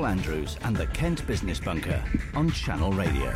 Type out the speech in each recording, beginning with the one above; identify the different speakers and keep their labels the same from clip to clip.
Speaker 1: Andrews and the Kent Business Bunker on Channel Radio.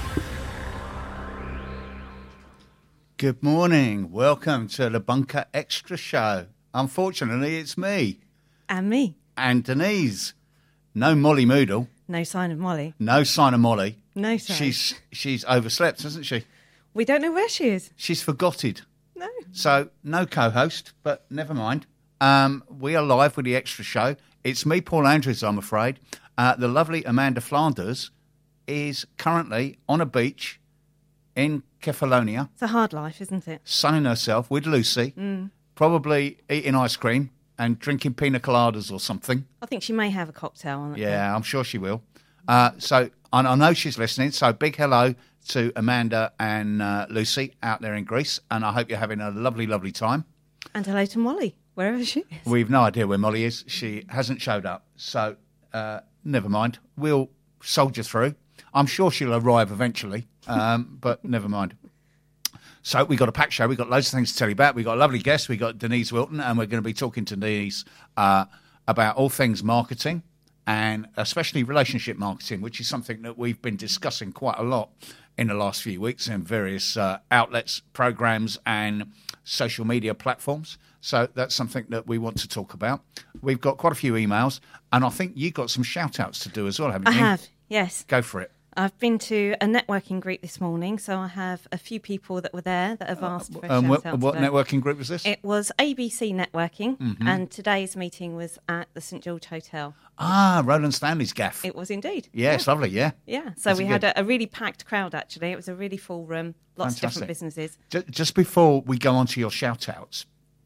Speaker 2: Good morning. Welcome to the Bunker Extra Show. Unfortunately, it's me.
Speaker 3: And me.
Speaker 2: And Denise. No Molly Moodle.
Speaker 3: No sign of Molly.
Speaker 2: No sign of Molly.
Speaker 3: No sign.
Speaker 2: She's overslept, hasn't she?
Speaker 3: We don't know where she is.
Speaker 2: She's forgotted.
Speaker 3: No.
Speaker 2: So, no co-host, but never mind. We are live with the Extra Show. It's me, Paul Andrews, I'm afraid. The lovely Amanda Flanders is currently on a beach in Kefalonia.
Speaker 3: It's a hard life, isn't it?
Speaker 2: Sunning herself with Lucy, probably eating ice cream and drinking pina coladas or something.
Speaker 3: I think she may have a cocktail on it.
Speaker 2: Yeah, I'm sure she will. So I know she's listening. So big hello to Amanda and Lucy out there in Greece. And I hope you're having a lovely, lovely time.
Speaker 3: And hello to Molly, wherever she is.
Speaker 2: We've no idea where Molly is. She hasn't showed up. So never mind. We'll soldier through. I'm sure she'll arrive eventually, but never mind. So we've got a packed show. We've got loads of things to tell you about. We've got a lovely guest. We've got Denise Wilton, and we're going to be talking to Denise about all things marketing and especially relationship marketing, which is something that we've been discussing quite a lot in the last few weeks in various outlets, programs, and social media platforms. So that's something that we want to talk about. We've got quite a few emails, and I think you got some shout-outs to do as well, haven't you?
Speaker 3: I have, yes.
Speaker 2: Go for it.
Speaker 3: I've been to a networking group this morning, so I have a few people that were there that have asked for a shout-out.
Speaker 2: What networking group was this?
Speaker 3: It was ABC Networking, and today's meeting was at the St George Hotel.
Speaker 2: Ah, Roland Stanley's gaff.
Speaker 3: It was indeed.
Speaker 2: Yeah, it's lovely, yeah.
Speaker 3: Yeah, so we had a really packed crowd, actually. It was a really full room, lots of different businesses.
Speaker 2: Just before we go on to your shout-outs,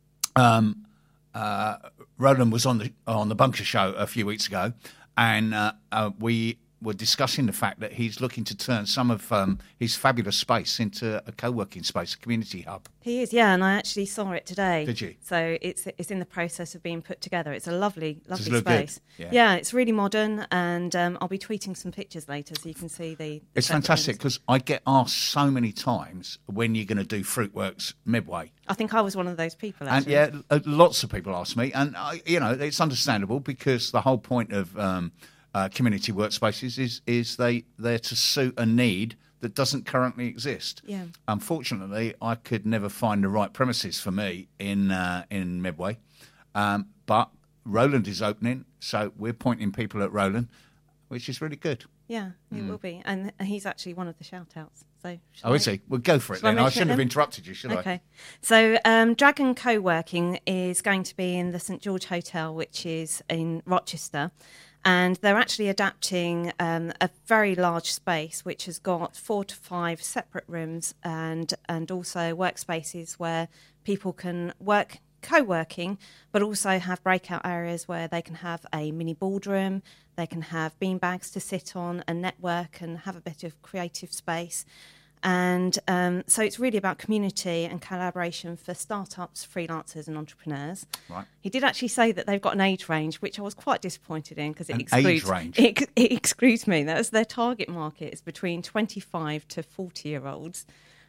Speaker 2: Roland was on the Bunker Show a few weeks ago, and we were discussing the fact that he's looking to turn some of his fabulous space into a co-working space, a community hub.
Speaker 3: He is, yeah, and I actually saw it today.
Speaker 2: Did you?
Speaker 3: So it's in the process of being put together. It's a lovely
Speaker 2: Does it look
Speaker 3: space.
Speaker 2: good?
Speaker 3: Yeah, it's really modern, and I'll be tweeting some pictures later so you can see the
Speaker 2: It's fantastic because I get asked so many times when you're going to do Fruitworks Midway.
Speaker 3: I think I was one of those people, actually.
Speaker 2: And yeah, lots of people ask me, and it's understandable because the whole point of community workspaces is they're to suit a need that doesn't currently exist.
Speaker 3: Yeah.
Speaker 2: Unfortunately, I could never find the right premises for me in Medway, but Roland is opening, so we're pointing people at Roland, which is really good.
Speaker 3: Yeah, it will be, and he's actually one of the shout-outs. So
Speaker 2: is he? Well, go for it then. I shouldn't have interrupted you, should I?
Speaker 3: Okay. So Dragon Co-working is going to be in the St George Hotel, which is in Rochester. And they're actually adapting a very large space, which has got 4 to 5 separate rooms and also workspaces where people can work co-working, but also have breakout areas where they can have a mini boardroom, they can have beanbags to sit on and network and have a bit of creative space. And so it's really about community and collaboration for startups, freelancers and entrepreneurs.
Speaker 2: Right.
Speaker 3: He did actually say that they've got an age range, which I was quite disappointed in because it excludes me. That was their target market is between 25 to 40-year-olds.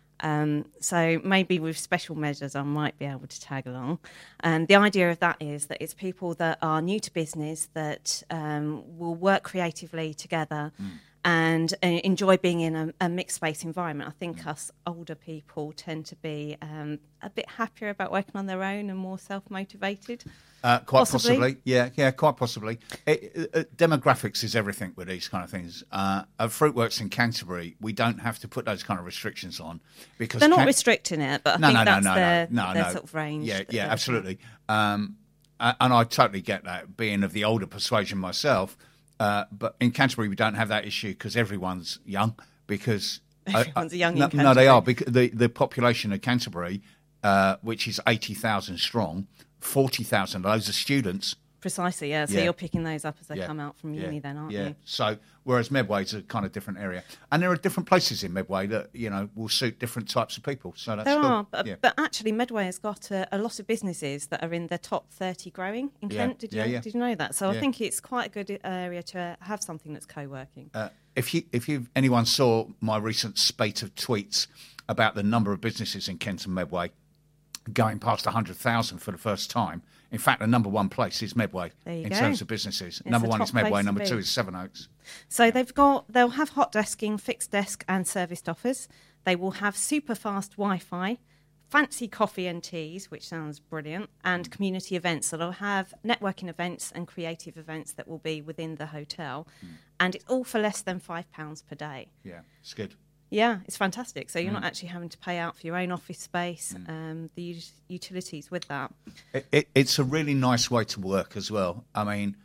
Speaker 3: So maybe with special measures I might be able to tag along. And the idea of that is that it's people that are new to business that will work creatively together and enjoy being in a mixed space environment. I think us older people tend to be a bit happier about working on their own and more self-motivated.
Speaker 2: Quite possibly. Yeah, quite possibly. Demographics is everything with these kind of things. At Fruitworks in Canterbury, we don't have to put those kind of restrictions on because
Speaker 3: they're not restricting it, but I think that's their sort of range.
Speaker 2: Yeah, absolutely. And I totally get that, being of the older persuasion myself. But in Canterbury, we don't have that issue because everyone's young. Because
Speaker 3: everyone's young in Canterbury.
Speaker 2: No, they are. Because the population of Canterbury, which is 80,000 strong, 40,000 of those are students.
Speaker 3: Precisely, yeah. So you're picking those up as they come out from uni then, aren't you?
Speaker 2: So whereas Medway's a kind of different area. And there are different places in Medway that, will suit different types of people. So that's cool.
Speaker 3: But actually Medway has got a lot of businesses that are in the top 30 growing in Kent. Did you know that? So I think it's quite a good area to have something that's co-working.
Speaker 2: If anyone saw my recent spate of tweets about the number of businesses in Kent and Medway, going past 100,000 for the first time. In fact, the number one place is Medway in terms of businesses. Number one is Medway, number two is Sevenoaks.
Speaker 3: So they'll have hot desking, fixed desk and serviced offers. They will have super fast Wi-Fi, fancy coffee and teas, which sounds brilliant, and community events. So they'll have networking events and creative events that will be within the hotel. And it's all for less than £5 per day.
Speaker 2: Yeah, it's good.
Speaker 3: Yeah, it's fantastic. So you're not actually having to pay out for your own office space, the utilities with that.
Speaker 2: It's a really nice way to work as well. I mean,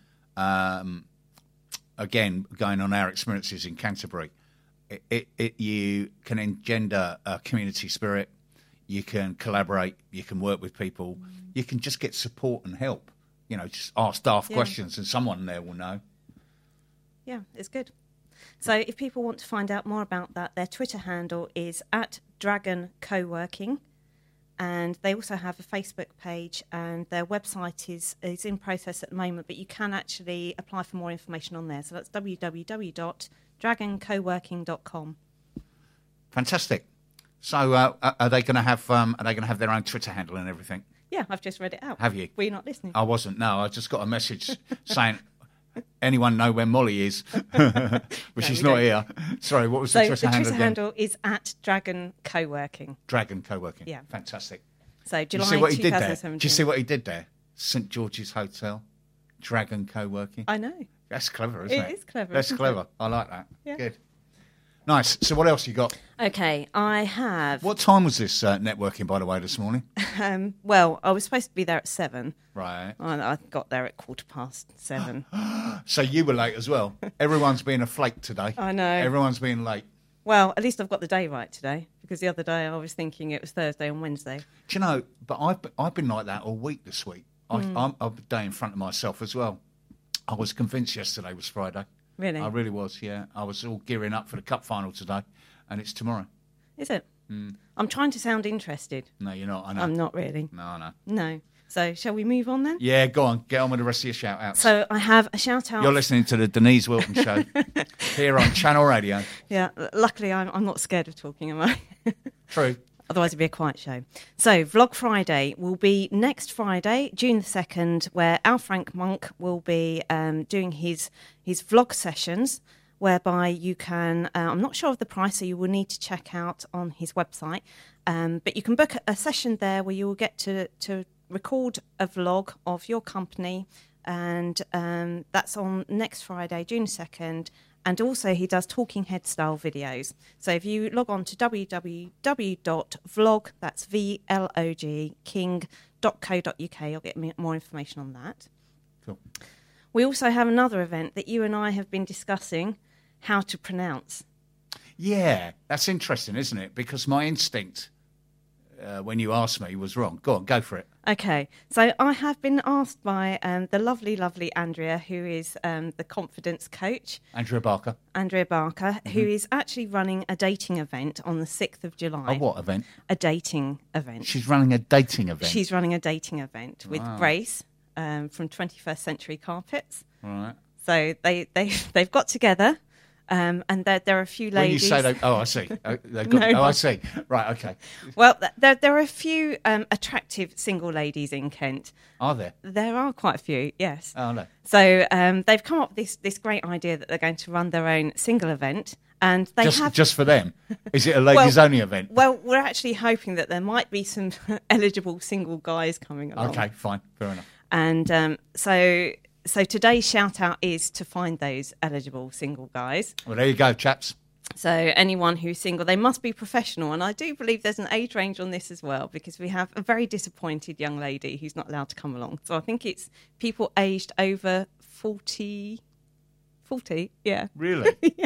Speaker 2: again, going on our experiences in Canterbury, you can engender a community spirit, you can collaborate, you can work with people, you can just get support and help. Just ask daft questions and someone there will know. Yeah,
Speaker 3: it's good. So if people want to find out more about that, their Twitter handle is @DragonCoworking, and they also have a Facebook page, and their website is in process at the moment, but you can actually apply for more information on there. So that's www.dragoncoworking.com.
Speaker 2: Fantastic. So are they going to have their own Twitter handle and everything?
Speaker 3: Yeah, I've just read it out.
Speaker 2: Have you?
Speaker 3: Were you not listening?
Speaker 2: I wasn't. No, I just got a message saying, anyone know where Molly is? But she's not here. Sorry, what was the Twitter handle again?
Speaker 3: The Twitter handle is @DragonCoworking.
Speaker 2: Dragon Co-working.
Speaker 3: Yeah.
Speaker 2: Fantastic.
Speaker 3: So July
Speaker 2: you see what he
Speaker 3: 2017.
Speaker 2: Did you see what he did there? St George's Hotel, Dragon Co-working.
Speaker 3: I know.
Speaker 2: That's clever, isn't it?
Speaker 3: It is clever.
Speaker 2: That's clever. I like that.
Speaker 3: Yeah.
Speaker 2: Good. Nice. So what else you got?
Speaker 3: Okay, I have...
Speaker 2: What time was this networking, by the way, this morning?
Speaker 3: Well, I was supposed to be there at 7.
Speaker 2: Right.
Speaker 3: I got there at 7:15.
Speaker 2: So you were late as well. Everyone's being a flake today.
Speaker 3: I know.
Speaker 2: Everyone's being late.
Speaker 3: Well, at least I've got the day right today, because the other day I was thinking it was Thursday and Wednesday.
Speaker 2: Do you know, but I've been like that all week this week. I'm a day in front of myself as well. I was convinced yesterday was Friday.
Speaker 3: Really?
Speaker 2: I really was, yeah. I was all gearing up for the cup final today, and it's tomorrow.
Speaker 3: Is it? I'm trying to sound interested.
Speaker 2: No, you're not, I know.
Speaker 3: I'm not really.
Speaker 2: No, I know.
Speaker 3: No. So shall we move on then?
Speaker 2: Yeah, go on. Get on with the rest of your shout-outs.
Speaker 3: So I have a shout-out.
Speaker 2: You're listening to the Denise Wilton Show here on Channel Radio.
Speaker 3: Yeah, luckily I'm not scared of talking, am I?
Speaker 2: True.
Speaker 3: Otherwise it'd be a quiet show. So Vlog Friday will be next Friday, June the 2nd, where Al Frank Monk will be doing his vlog sessions, whereby you can, I'm not sure of the price, so you will need to check out on his website, but you can book a session there where you will get to record a vlog of your company, and that's on next Friday, June 2nd. And also he does talking head style videos. So if you log on to www.vlog, that's VLOG, king.co.uk, you'll get more information on that.
Speaker 2: Cool.
Speaker 3: We also have another event that you and I have been discussing, how to pronounce.
Speaker 2: Yeah, that's interesting, isn't it? Because my instinct, when you asked me, was wrong. Go on, go for it.
Speaker 3: Okay, so I have been asked by the lovely, lovely Andrea, who is the confidence coach.
Speaker 2: Andrea Barker,
Speaker 3: who is actually running a dating event on the 6th of July.
Speaker 2: A what event?
Speaker 3: A dating event.
Speaker 2: She's running a dating event?
Speaker 3: She's running a dating event with Grace from 21st Century Carpets.
Speaker 2: Right.
Speaker 3: So they've got together. And there are a few ladies.
Speaker 2: When you say I see. I see. Right, okay.
Speaker 3: Well, there are a few attractive single ladies in Kent.
Speaker 2: Are there?
Speaker 3: There are quite a few, yes.
Speaker 2: Oh, no.
Speaker 3: So they've come up with this great idea that they're going to run their own single event. And they
Speaker 2: just for them? Is it a ladies-only event?
Speaker 3: Well, we're actually hoping that there might be some eligible single guys coming along.
Speaker 2: Okay, fine. Fair enough.
Speaker 3: And So today's shout-out is to find those eligible single guys.
Speaker 2: Well, there you go, chaps.
Speaker 3: So anyone who's single, they must be professional. And I do believe there's an age range on this as well, because we have a very disappointed young lady who's not allowed to come along. So I think it's people aged over 40. 40, yeah.
Speaker 2: Really?
Speaker 3: Yeah.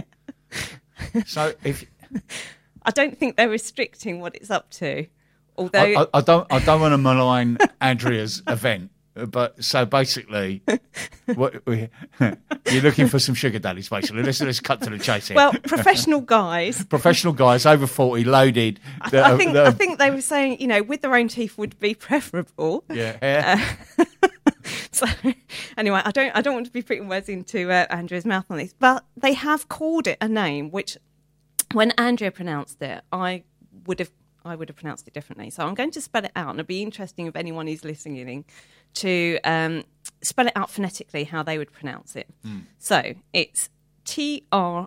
Speaker 2: So if...
Speaker 3: I don't think they're restricting what it's up to. Although
Speaker 2: I don't want to malign Andrea's event. But so basically, you're looking for some sugar daddies, basically. Let's cut to the chase here.
Speaker 3: Well, professional guys
Speaker 2: over 40, loaded.
Speaker 3: I think they were saying, with their own teeth would be preferable.
Speaker 2: Yeah.
Speaker 3: So anyway, I don't want to be putting words into Andrea's mouth on this, but they have called it a name which, when Andrea pronounced it, I I would have pronounced it differently. So I'm going to spell it out, and it'd be interesting if anyone is listening to spell it out phonetically how they would pronounce it. So it's TRYST,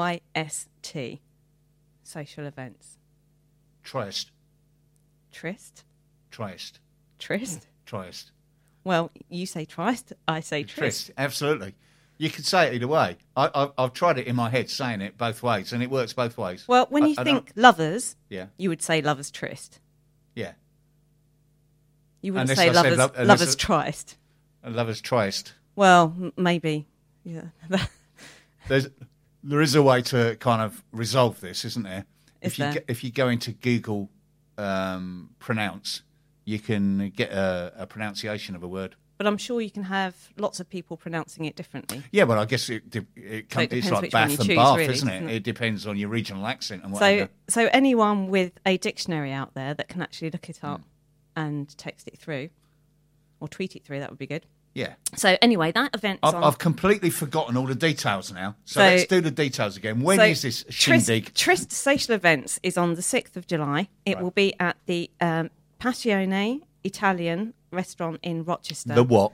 Speaker 3: social events.
Speaker 2: Triest.
Speaker 3: Tryst?
Speaker 2: Triest.
Speaker 3: Tryst?
Speaker 2: Triest.
Speaker 3: Well, you say tryst, I say tryst.
Speaker 2: Triest. Absolutely. You could say it either way. I've tried it in my head, saying it both ways, and it works both ways.
Speaker 3: Well, when you think lovers,
Speaker 2: Yeah.
Speaker 3: you would say lovers tryst.
Speaker 2: Yeah.
Speaker 3: You wouldn't
Speaker 2: Unless
Speaker 3: say
Speaker 2: I said
Speaker 3: lovers,
Speaker 2: unless
Speaker 3: lovers tryst.
Speaker 2: Lovers triest.
Speaker 3: Well, maybe. Yeah.
Speaker 2: There is a way to kind of resolve this, isn't there?
Speaker 3: Is there?
Speaker 2: If you go into Google pronounce, you can get a pronunciation of a word.
Speaker 3: But I'm sure you can have lots of people pronouncing it differently.
Speaker 2: Yeah, well, I guess it's
Speaker 3: depends
Speaker 2: like
Speaker 3: which one you
Speaker 2: Bath and
Speaker 3: choose,
Speaker 2: Bath,
Speaker 3: really,
Speaker 2: isn't
Speaker 3: doesn't
Speaker 2: it?
Speaker 3: it?
Speaker 2: It depends on your regional accent and whatever.
Speaker 3: So anyone with a dictionary out there that can actually look it up and text it through or tweet it through, that would be good.
Speaker 2: Yeah.
Speaker 3: So anyway, that event's on...
Speaker 2: I've completely forgotten all the details now. So let's do the details again. When is this shindig?
Speaker 3: Tryst Social Events is on the 6th of July. It
Speaker 2: Right.
Speaker 3: will be at the Passione Italian restaurant in Rochester.
Speaker 2: The what?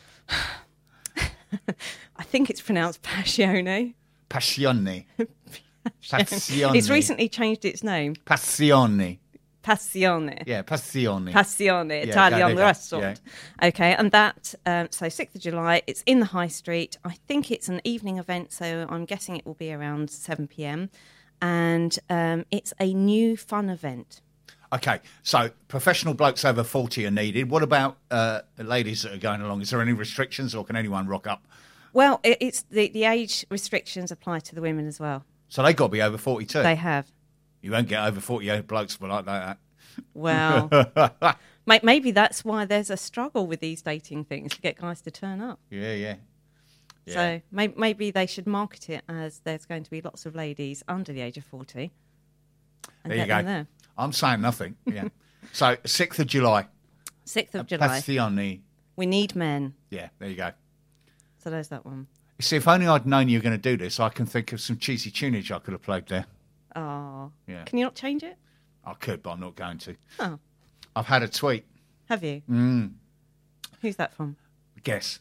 Speaker 3: I think it's pronounced Passione.
Speaker 2: Passione. Passione.
Speaker 3: It's recently changed its name.
Speaker 2: Passione.
Speaker 3: Passione.
Speaker 2: Yeah, Passione.
Speaker 3: Passione,
Speaker 2: Yeah,
Speaker 3: Italian
Speaker 2: there you go.
Speaker 3: restaurant. Okay, and that, so 6th of July, it's in the High Street. I think it's an evening event, so I'm guessing it will be around 7 p.m. And it's a new fun event.
Speaker 2: Okay, so professional blokes over 40 are needed. What about ladies that are going along? Is there any restrictions or can anyone rock up?
Speaker 3: Well, it's the age restrictions apply to the women as well.
Speaker 2: So they got to be over 42.
Speaker 3: They have.
Speaker 2: You won't get over 48 blokes for like that.
Speaker 3: Well, maybe that's why there's a struggle with these dating things to get guys to turn up.
Speaker 2: Yeah.
Speaker 3: So maybe they should market it as there's going to be lots of ladies under the age of 40. And
Speaker 2: There you
Speaker 3: get them
Speaker 2: go.
Speaker 3: there.
Speaker 2: I'm saying nothing. Yeah. So 6th of July.
Speaker 3: 6th of July.
Speaker 2: Passione.
Speaker 3: We need men.
Speaker 2: Yeah, there you go.
Speaker 3: So there's that one.
Speaker 2: You see, if only I'd known you were going to do this, I can think of some cheesy tunage I could have played there.
Speaker 3: Oh.
Speaker 2: Yeah.
Speaker 3: Can you not change it?
Speaker 2: I could, but I'm not going to.
Speaker 3: Oh.
Speaker 2: I've had a tweet.
Speaker 3: Have you? Who's that from?
Speaker 2: Guess.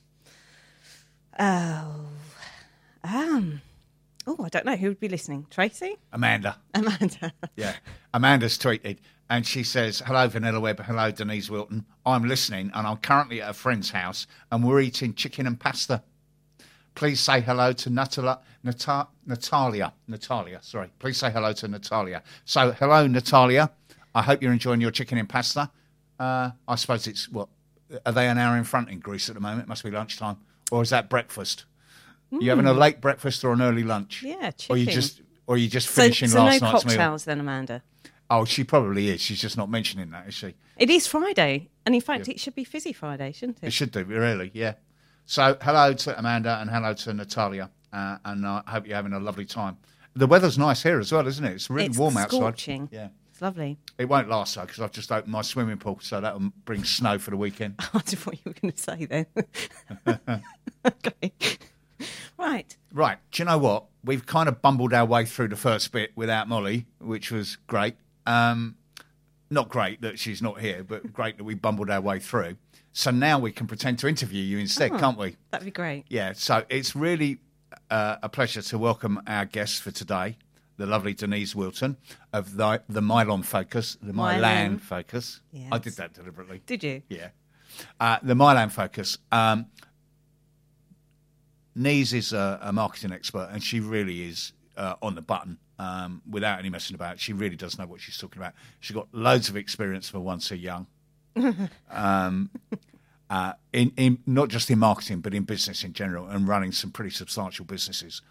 Speaker 3: Oh, I don't know. Who would be listening? Tracy?
Speaker 2: Amanda.
Speaker 3: Amanda.
Speaker 2: Yeah. Amanda's tweeted, and she says, "Hello, Vanilla Webb. Hello, Denise Wilton. I'm listening, and I'm currently at a friend's house, and we're eating chicken and pasta. Please say hello to Natalia. Sorry. Please say hello to Natalia. So, hello, Natalia. I hope you're enjoying your chicken and pasta. I suppose it's, what, are they an hour in front in Greece at the moment? It must be lunchtime. Or is that breakfast? You having a late breakfast or an early lunch?
Speaker 3: Yeah,
Speaker 2: Or
Speaker 3: chicken.
Speaker 2: you just finishing
Speaker 3: so
Speaker 2: last
Speaker 3: no
Speaker 2: night's meal?
Speaker 3: cocktails then, Amanda?
Speaker 2: Oh, she probably is. She's just not mentioning that, is she?
Speaker 3: It is Friday. And in fact, it should be Fizzy Friday, shouldn't
Speaker 2: It
Speaker 3: it?
Speaker 2: should do, really, yeah. So, hello to Amanda and hello to Natalia, and I hope you're having a lovely time. The weather's nice here as well, isn't it? It's really
Speaker 3: It's
Speaker 2: warm outside.
Speaker 3: scorching.
Speaker 2: Yeah.
Speaker 3: It's lovely.
Speaker 2: It won't last, though, because I've just opened my swimming pool, so that'll bring snow for the weekend.
Speaker 3: I wondered what you were going to say then. Okay. Right.
Speaker 2: Right, do you know what? We've kind of bumbled our way through the first bit without Molly, which was great. Not great that she's not here, but great that we bumbled our way through. So now we can pretend to interview you instead, can't we?
Speaker 3: That'd be great.
Speaker 2: Yeah, so it's really a pleasure to welcome our guest for today, the lovely Denise Wilton of the Mylon Focus, the Milan Focus.
Speaker 3: Yes.
Speaker 2: I did that deliberately.
Speaker 3: Did you?
Speaker 2: Yeah. The Milan Focus. Nise is a marketing expert, and she really is on the button without any messing about. She really does know what she's talking about. She's got loads of experience for one so young. In not just in marketing, but in business in general, and running some pretty substantial businesses.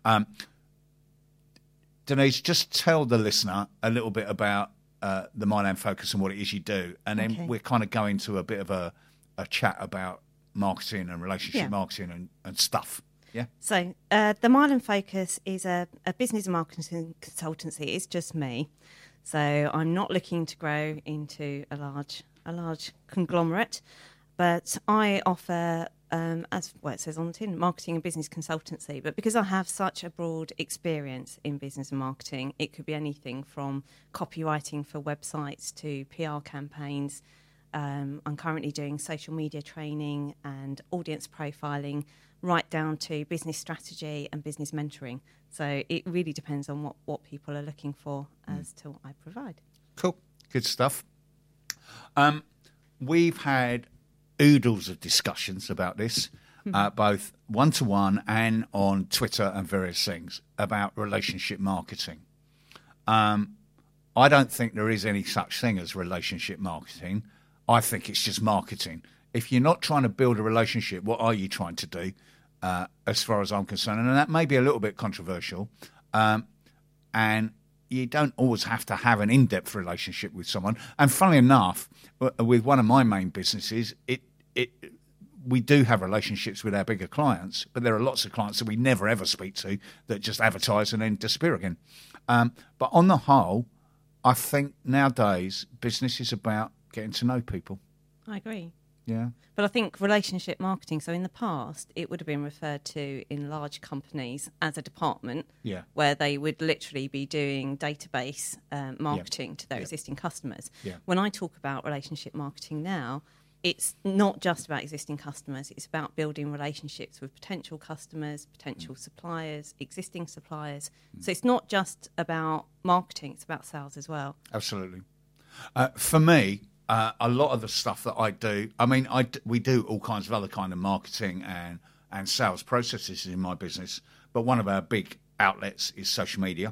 Speaker 2: Denise, just tell the listener a little bit about the Milan Focus and what it is you do, and then we're kind of going to a bit of a chat about marketing and relationship marketing and stuff. Yeah.
Speaker 3: So the Milan Focus is a business and marketing consultancy. It's just me. So I'm not looking to grow into a large conglomerate, but I offer as well, it says on the tin, marketing and business consultancy. But because I have such a broad experience in business and marketing, it could be anything from copywriting for websites to PR campaigns. I'm currently doing social media training and audience profiling, right down to business strategy and business mentoring. So it really depends on what people are looking for as to what I provide.
Speaker 2: Cool. Good stuff. We've had oodles of discussions about this, both one-to-one and on Twitter and various things, about relationship marketing. I don't think there is any such thing as relationship marketing. I think it's just marketing. If you're not trying to build a relationship, what are you trying to do, as far as I'm concerned? And that may be a little bit controversial. And you don't always have to have an in-depth relationship with someone. And funnily enough, with one of my main businesses, we do have relationships with our bigger clients, but there are lots of clients that we never ever speak to that just advertise and then disappear again. But on the whole, I think nowadays business is about getting to know people.
Speaker 3: I agree.
Speaker 2: Yeah.
Speaker 3: But I think relationship marketing, so in the past, it would have been referred to in large companies as a department, where they would literally be doing database marketing to their existing customers.
Speaker 2: Yeah.
Speaker 3: When I talk about relationship marketing now, it's not just about existing customers, it's about building relationships with potential customers, potential suppliers, existing suppliers. So it's not just about marketing, it's about sales as well.
Speaker 2: Absolutely. For me, a lot of the stuff that I do, we do all kinds of other kind of marketing and sales processes in my business, but one of our big outlets is social media.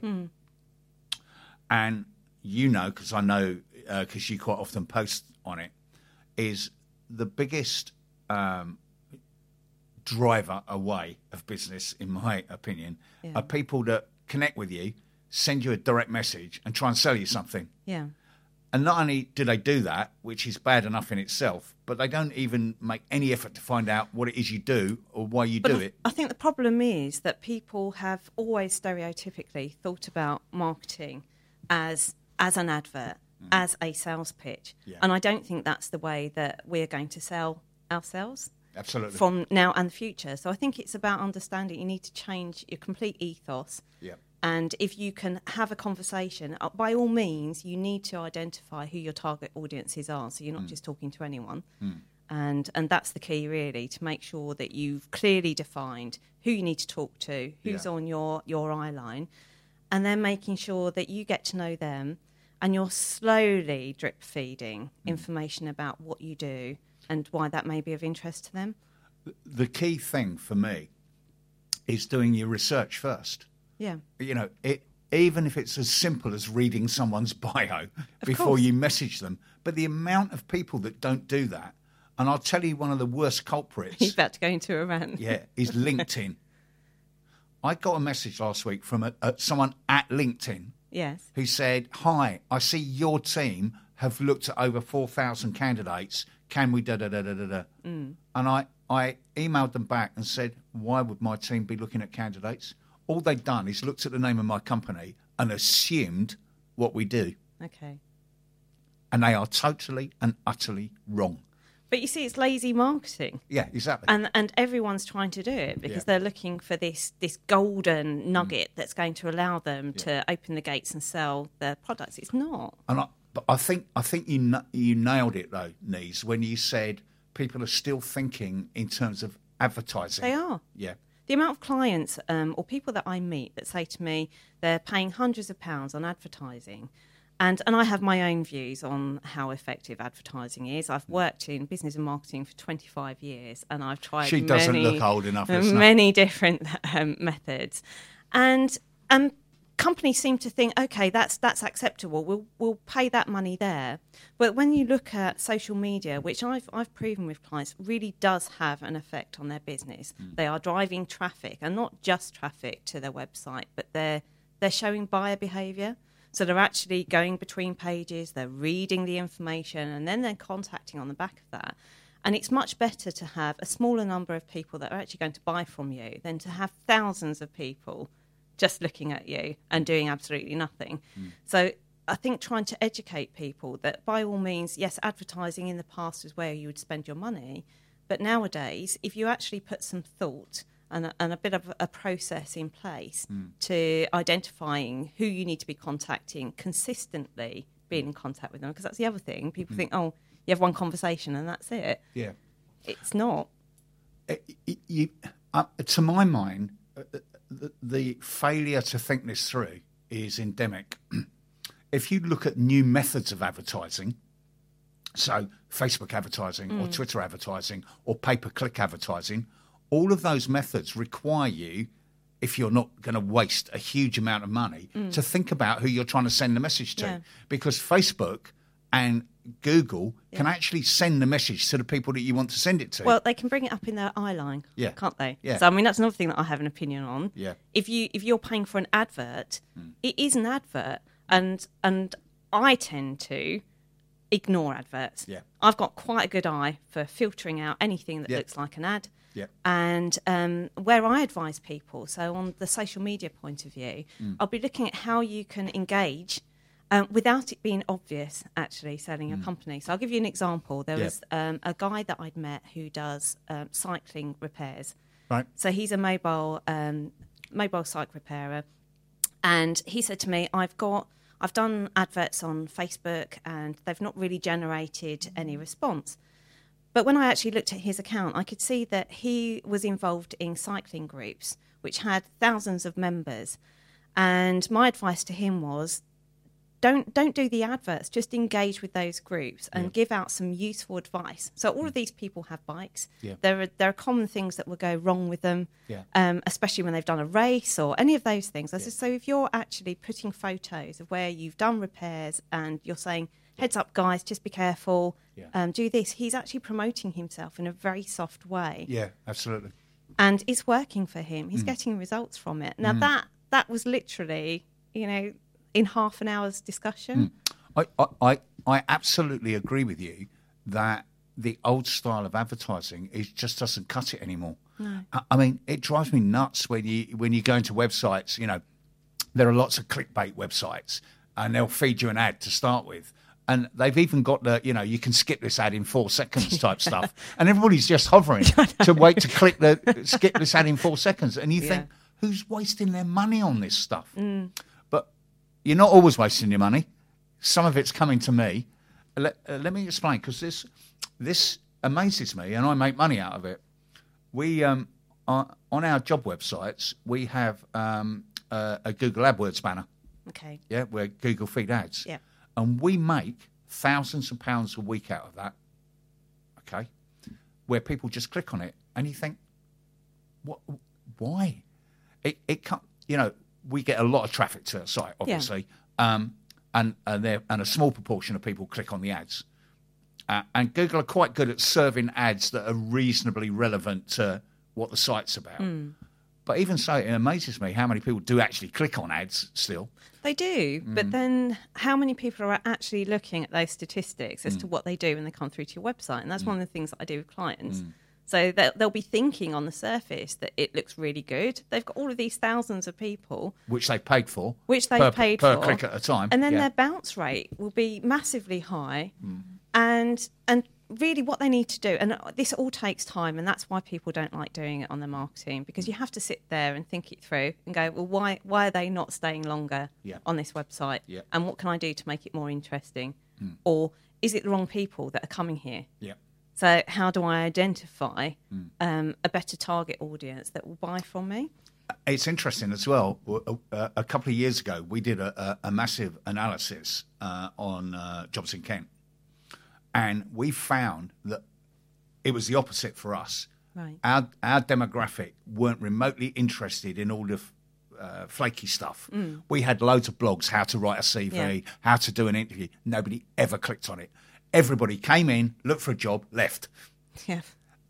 Speaker 2: And because I know, because you quite often post on it, is the biggest driver away of business, in my opinion, are people that connect with you, send you a direct message and try and sell you something.
Speaker 3: Yeah.
Speaker 2: And not only do they do that, which is bad enough in itself, but they don't even make any effort to find out what it is you do or why you do it.
Speaker 3: I think the problem is that people have always stereotypically thought about marketing as an advert, as a sales pitch. Yeah. And I don't think that's the way that we're going to sell ourselves.
Speaker 2: Absolutely.
Speaker 3: From now and the future. So I think it's about understanding you need to change your complete ethos.
Speaker 2: Yeah.
Speaker 3: And if you can have a conversation, by all means, you need to identify who your target audiences are, so you're not just talking to anyone. And that's the key, really, to make sure that you've clearly defined who you need to talk to, who's on your eye line, and then making sure that you get to know them and you're slowly drip feeding information about what you do and why that may be of interest to them.
Speaker 2: The key thing for me is doing your research first.
Speaker 3: Yeah.
Speaker 2: Even if it's as simple as reading someone's bio before you message them. But the amount of people that don't do that, and I'll tell you one of the worst culprits.
Speaker 3: He's about to go into a rant.
Speaker 2: Yeah, is LinkedIn. I got a message last week from someone at LinkedIn.
Speaker 3: Yes.
Speaker 2: Who said, "Hi, I see your team have looked at over 4,000 candidates. Can we da-da-da-da-da-da?" And I emailed them back and said, "Why would my team be looking at candidates? All they've done is looked at the name of my company and assumed what we do."
Speaker 3: Okay.
Speaker 2: And they are totally and utterly wrong.
Speaker 3: But you see, it's lazy marketing.
Speaker 2: Yeah, exactly.
Speaker 3: And everyone's trying to do it because they're looking for this golden nugget that's going to allow them to open the gates and sell their products. It's not.
Speaker 2: But I think you nailed it, though, Nise, when you said people are still thinking in terms of advertising.
Speaker 3: They are.
Speaker 2: Yeah.
Speaker 3: The amount of clients or people that I meet that say to me they're paying hundreds of pounds on advertising, and I have my own views on how effective advertising is. I've worked in business and marketing for 25 years, and I've tried
Speaker 2: She doesn't look old enough.
Speaker 3: Many different methods. And companies seem to think, okay, that's acceptable. We'll pay that money there. But when you look at social media, which I've proven with clients, really does have an effect on their business. They are driving traffic, and not just traffic to their website, but they're showing buyer behaviour. So they're actually going between pages, they're reading the information, and then they're contacting on the back of that. And it's much better to have a smaller number of people that are actually going to buy from you than to have thousands of people just looking at you and doing absolutely nothing. So I think trying to educate people that by all means, yes, advertising in the past is where you would spend your money, But nowadays, if you actually put some thought and a bit of a process in place to identifying who you need to be contacting, consistently being in contact with them, because that's the other thing. People think, oh, you have one conversation and that's it.
Speaker 2: Yeah.
Speaker 3: It's not.
Speaker 2: To my mind, the failure to think this through is endemic. If you look at new methods of advertising, so Facebook advertising or Twitter advertising or pay-per-click advertising, all of those methods require you, if you're not going to waste a huge amount of money, to think about who you're trying to send the message to.
Speaker 3: Yeah.
Speaker 2: Because Facebook and Google can actually send the message to the people that you want to send it to.
Speaker 3: Well, they can bring it up in their eye line, can't they?
Speaker 2: Yeah.
Speaker 3: So, I mean, that's another thing that I have an opinion on.
Speaker 2: Yeah.
Speaker 3: If you're paying for an advert, it is an advert, and I tend to ignore adverts.
Speaker 2: Yeah.
Speaker 3: I've got quite a good eye for filtering out anything that looks like an ad.
Speaker 2: Yeah.
Speaker 3: And where I advise people, so on the social media point of view, I'll be looking at how you can engage without it being obvious, actually, selling your company. So I'll give you an example. There was a guy that I'd met who does cycling repairs.
Speaker 2: Right.
Speaker 3: So he's a mobile cycle repairer. And he said to me, I've done adverts on Facebook and they've not really generated any response. But when I actually looked at his account, I could see that he was involved in cycling groups, which had thousands of members. And my advice to him was, don't do the adverts, just engage with those groups and give out some useful advice. So all of these people have bikes.
Speaker 2: Yeah.
Speaker 3: There are common things that will go wrong with them,
Speaker 2: Yeah.
Speaker 3: especially when they've done a race or any of those things. So if you're actually putting photos of where you've done repairs and you're saying, heads up, guys, just be careful, do this, he's actually promoting himself in a very soft way.
Speaker 2: Yeah, absolutely.
Speaker 3: And it's working for him. He's getting results from it. Now, that was literally, in half an hour's discussion.
Speaker 2: I absolutely agree with you that the old style of advertising just doesn't cut it anymore.
Speaker 3: No.
Speaker 2: I mean, it drives me nuts when you go into websites. There are lots of clickbait websites, and they'll feed you an ad to start with. And they've even got you can skip this ad in 4 seconds type stuff. And everybody's just hovering to wait to skip this ad in 4 seconds. And you think, who's wasting their money on this stuff? But you're not always wasting your money. Some of it's coming to me. Let me explain, because this amazes me, and I make money out of it. We on our job websites, we have a Google AdWords banner.
Speaker 3: Okay.
Speaker 2: Yeah, where Google feed ads.
Speaker 3: Yeah.
Speaker 2: And we make thousands of pounds a week out of that. Okay, where people just click on it, and you think, what? Why? It can't. We get a lot of traffic to our site, obviously, and a small proportion of people click on the ads. And Google are quite good at serving ads that are reasonably relevant to what the site's about. But even so, it amazes me how many people do actually click on ads still.
Speaker 3: They do, but then how many people are actually looking at those statistics as to what they do when they come through to your website? And that's one of the things that I do with clients. So they'll be thinking on the surface that it looks really good. They've got all of these thousands of people.
Speaker 2: Which they paid for.
Speaker 3: Per
Speaker 2: click at a time.
Speaker 3: And then their bounce rate will be massively high. And really what they need to do, and this all takes time, and that's why people don't like doing it on their marketing, because you have to sit there and think it through and go, well, why are they not staying longer on this website?
Speaker 2: Yeah.
Speaker 3: And what can I do to make it more interesting? Or is it the wrong people that are coming here?
Speaker 2: Yeah.
Speaker 3: So how do I identify a better target audience that will buy from me?
Speaker 2: It's interesting as well. A couple of years ago, we did a massive analysis on jobs in Kent. And we found that it was the opposite for us.
Speaker 3: Right.
Speaker 2: Our demographic weren't remotely interested in all the flaky stuff. We had loads of blogs, how to write a CV, how to do an interview. Nobody ever clicked on it. Everybody came in, looked for a job, left.
Speaker 3: Yeah.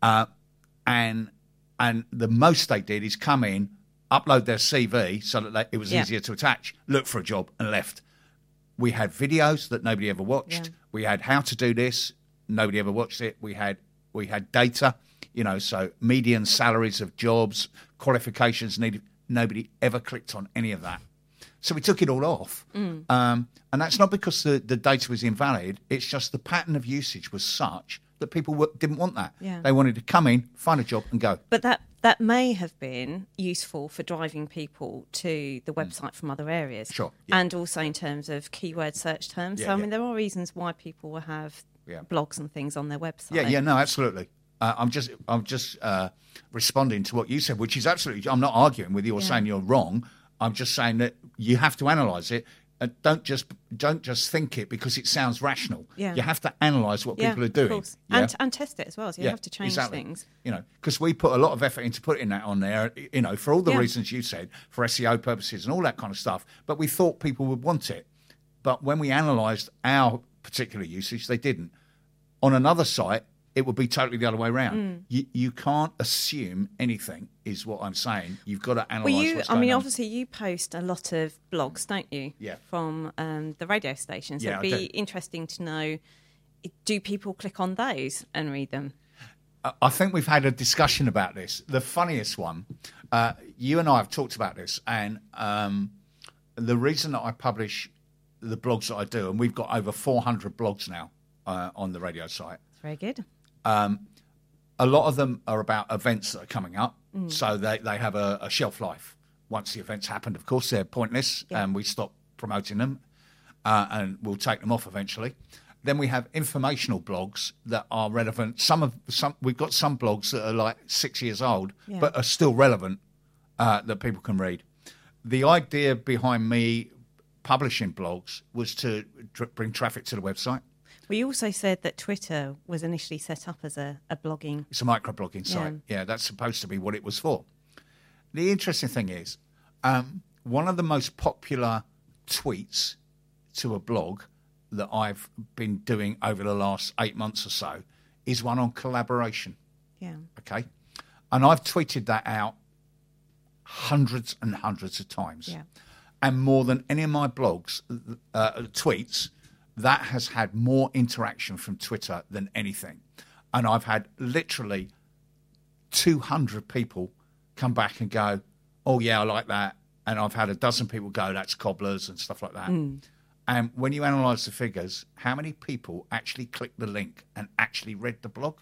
Speaker 2: And the most they did is come in, upload their CV so that it was easier to attach, look for a job, and left. We had videos that nobody ever watched.
Speaker 3: Yeah.
Speaker 2: We had how to do this. Nobody ever watched it. We had data, so median salaries of jobs, qualifications needed. Nobody ever clicked on any of that. So we took it all off. And that's not because the data was invalid. It's just the pattern of usage was such that people didn't want that.
Speaker 3: Yeah.
Speaker 2: They wanted to come in, find a job and go.
Speaker 3: But that may have been useful for driving people to the website from other areas.
Speaker 2: Sure, yeah.
Speaker 3: And also in terms of keyword search terms.
Speaker 2: Yeah,
Speaker 3: so, I
Speaker 2: yeah.
Speaker 3: mean, there are reasons why people will have blogs and things on their website.
Speaker 2: Yeah, no, absolutely. I'm just responding to what you said, which is absolutely. I'm not arguing with you or saying you're wrong. I'm just saying that you have to analyse it. And don't just think it because it sounds rational.
Speaker 3: Yeah.
Speaker 2: You have to analyse what people are doing.
Speaker 3: Of course.
Speaker 2: Yeah?
Speaker 3: And test it as well. So you have to change things.
Speaker 2: You know, because we put a lot of effort into putting that on there, you know, for all the reasons you said, for SEO purposes and all that kind of stuff. But we thought people would want it. But when we analysed our particular usage, they didn't. On another site, it would be totally the other way around. You can't assume anything, is what I'm saying. You've got to analyse what's going on.
Speaker 3: Obviously, you post a lot of blogs, don't you?
Speaker 2: Yeah.
Speaker 3: From the radio station. So it'd be interesting to know, do people click on those and read them?
Speaker 2: I think we've had a discussion about this. The funniest one, you and I have talked about this, and the reason that I publish the blogs that I do, and we've got over 400 blogs now on the radio site.
Speaker 3: Very good.
Speaker 2: A lot of them are about events that are coming up, so they have a shelf life. Once the events happened, of course, they're pointless, and we stop promoting them, and we'll take them off eventually. Then we have informational blogs that are relevant. We've got some blogs that are like 6 years old, but are still relevant that people can read. The idea behind me publishing blogs was to bring traffic to the website.
Speaker 3: We also said that Twitter was initially set up as a blogging.
Speaker 2: It's a microblogging site. Yeah, that's supposed to be what it was for. The interesting thing is, one of the most popular tweets to a blog that I've been doing over the last 8 months or so is one on collaboration.
Speaker 3: Yeah.
Speaker 2: Okay. And I've tweeted that out hundreds and hundreds of times.
Speaker 3: Yeah.
Speaker 2: And more than any of my blogs, tweets, that has had more interaction from Twitter than anything. And I've had literally 200 people come back and go, oh, yeah, I like that. And I've had a dozen people go, that's cobblers and stuff like that. And when you analyse the figures, how many people actually clicked the link and actually read the blog?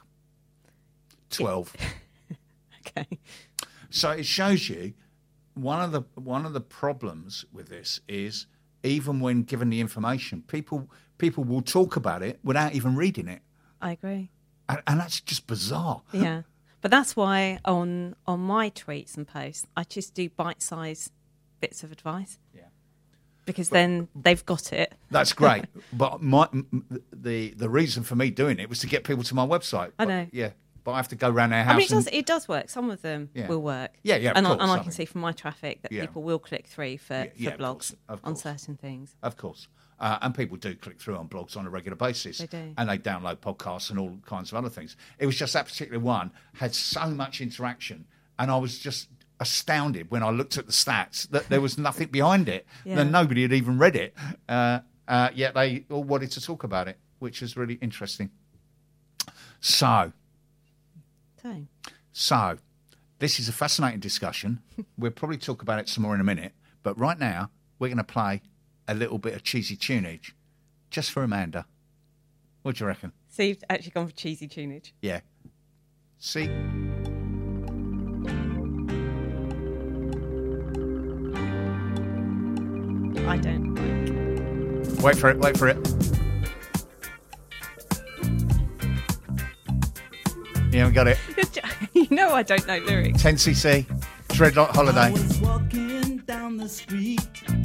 Speaker 2: 12.
Speaker 3: Okay.
Speaker 2: So it shows you one of the problems with this is even when given the information, people will talk about it without even reading it.
Speaker 3: I agree.
Speaker 2: And that's just bizarre.
Speaker 3: Yeah. But that's why on my tweets and posts, I just do bite-sized bits of advice. Yeah. Because then they've got it.
Speaker 2: That's great. But the reason for me doing it was to get people to my website.
Speaker 3: I know.
Speaker 2: Yeah. But I have to go around their house.
Speaker 3: I mean, it does work. Some of them will work.
Speaker 2: Yeah, yeah.
Speaker 3: And
Speaker 2: course,
Speaker 3: I can see from my traffic that
Speaker 2: Yeah.
Speaker 3: people will click through for blogs
Speaker 2: of
Speaker 3: on
Speaker 2: course.
Speaker 3: certain things.
Speaker 2: Of course. And people do click through on blogs on a regular basis.
Speaker 3: They do.
Speaker 2: And they download podcasts and all kinds of other things. It was just that particular one had so much interaction. And I was just astounded when I looked at the stats that there was nothing behind it.
Speaker 3: Yeah.
Speaker 2: Then nobody had even read it. Yet they all wanted to talk about it, which is really interesting. So, this is a fascinating discussion. We'll probably talk about it some more in a minute. But right now, we're going to play a little bit of cheesy tunage just for Amanda. What do you reckon?
Speaker 3: So you've actually gone for cheesy tunage?
Speaker 2: Yeah. See?
Speaker 3: I don't like.
Speaker 2: Wait for it. You haven't got it.
Speaker 3: You know I don't know lyrics.
Speaker 2: 10cc, Dreadlock Holiday.
Speaker 4: I was walking down the street,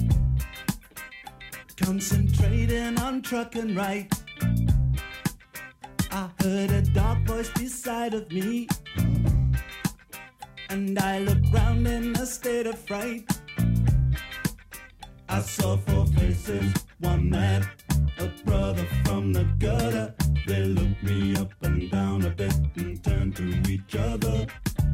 Speaker 4: concentrating on trucking right. I heard a dark voice beside of me, and I looked round in a state of fright. I saw four faces, one man, a brother from the gutter. They looked me up and down a bit and turned to each other.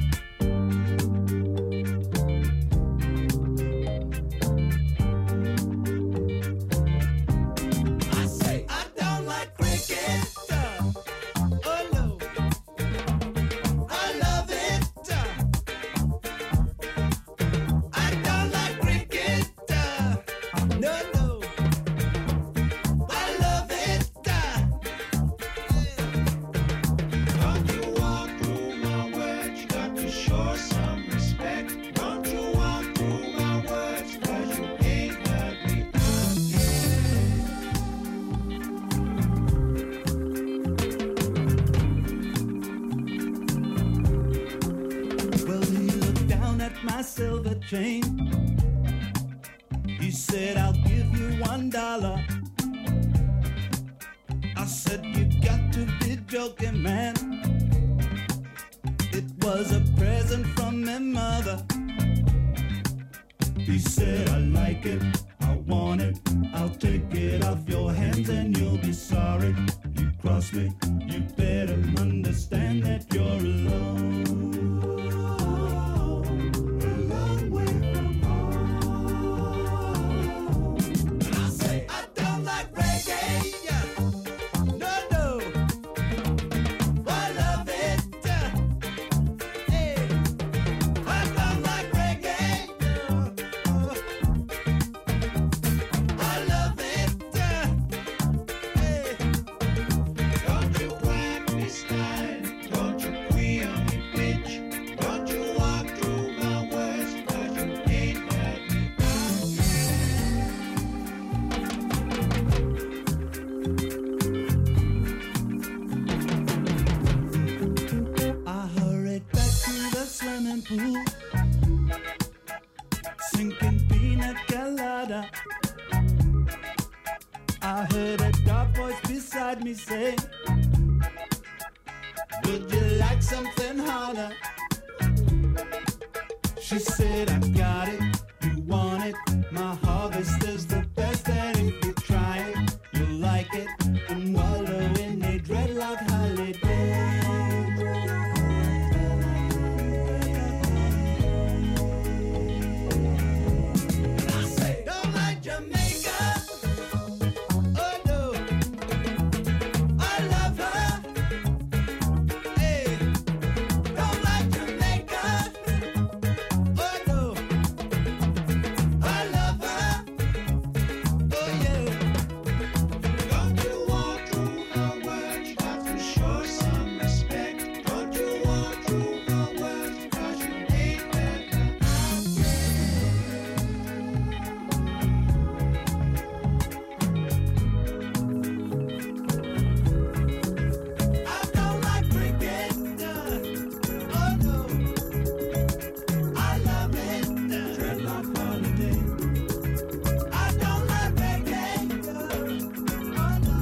Speaker 4: I say I don't like cricket. Oh no, I love it. I don't like cricket. No, no, I love it. my silver chain. He said, I'll give you $1. I said, you got to be joking, man. It was a present from my mother. He said, I like it, I want it, I'll take it off your hands and you'll be sorry. You cross me, you better understand that you're alone. A long way from home. And I say, I don't like reggae. No, no. I love it. Hey, I don't like reggae. I love it. Hey, don't you whack me slide, don't you queer me bitch, don't you walk through my words, 'cause you ain't heard me I hurried back to the swimming pool, sinking pina colada. I heard a dark voice beside me say, would you like something harder? She said, I got it, you want it, my harvest is the best, and if you try it, you'll like it, and wallow in a dreadlock holiday. And I say, don't like Jamaica. Oh no, I love her. Hey, don't like Jamaica. Oh no, I love her. Oh yeah. Don't you walk through her words, you got to show some respect. Don't you walk through her words, 'cause you ain't heard her. I don't like cricket. Oh no, I love it. Dreadlock holiday. I don't like reggae. Oh no,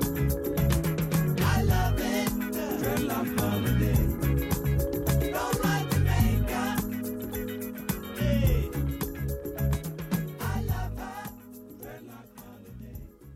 Speaker 4: I love it. Dreadlock holiday. Don't like Jamaica. Hey, I love her. Dreadlock holiday.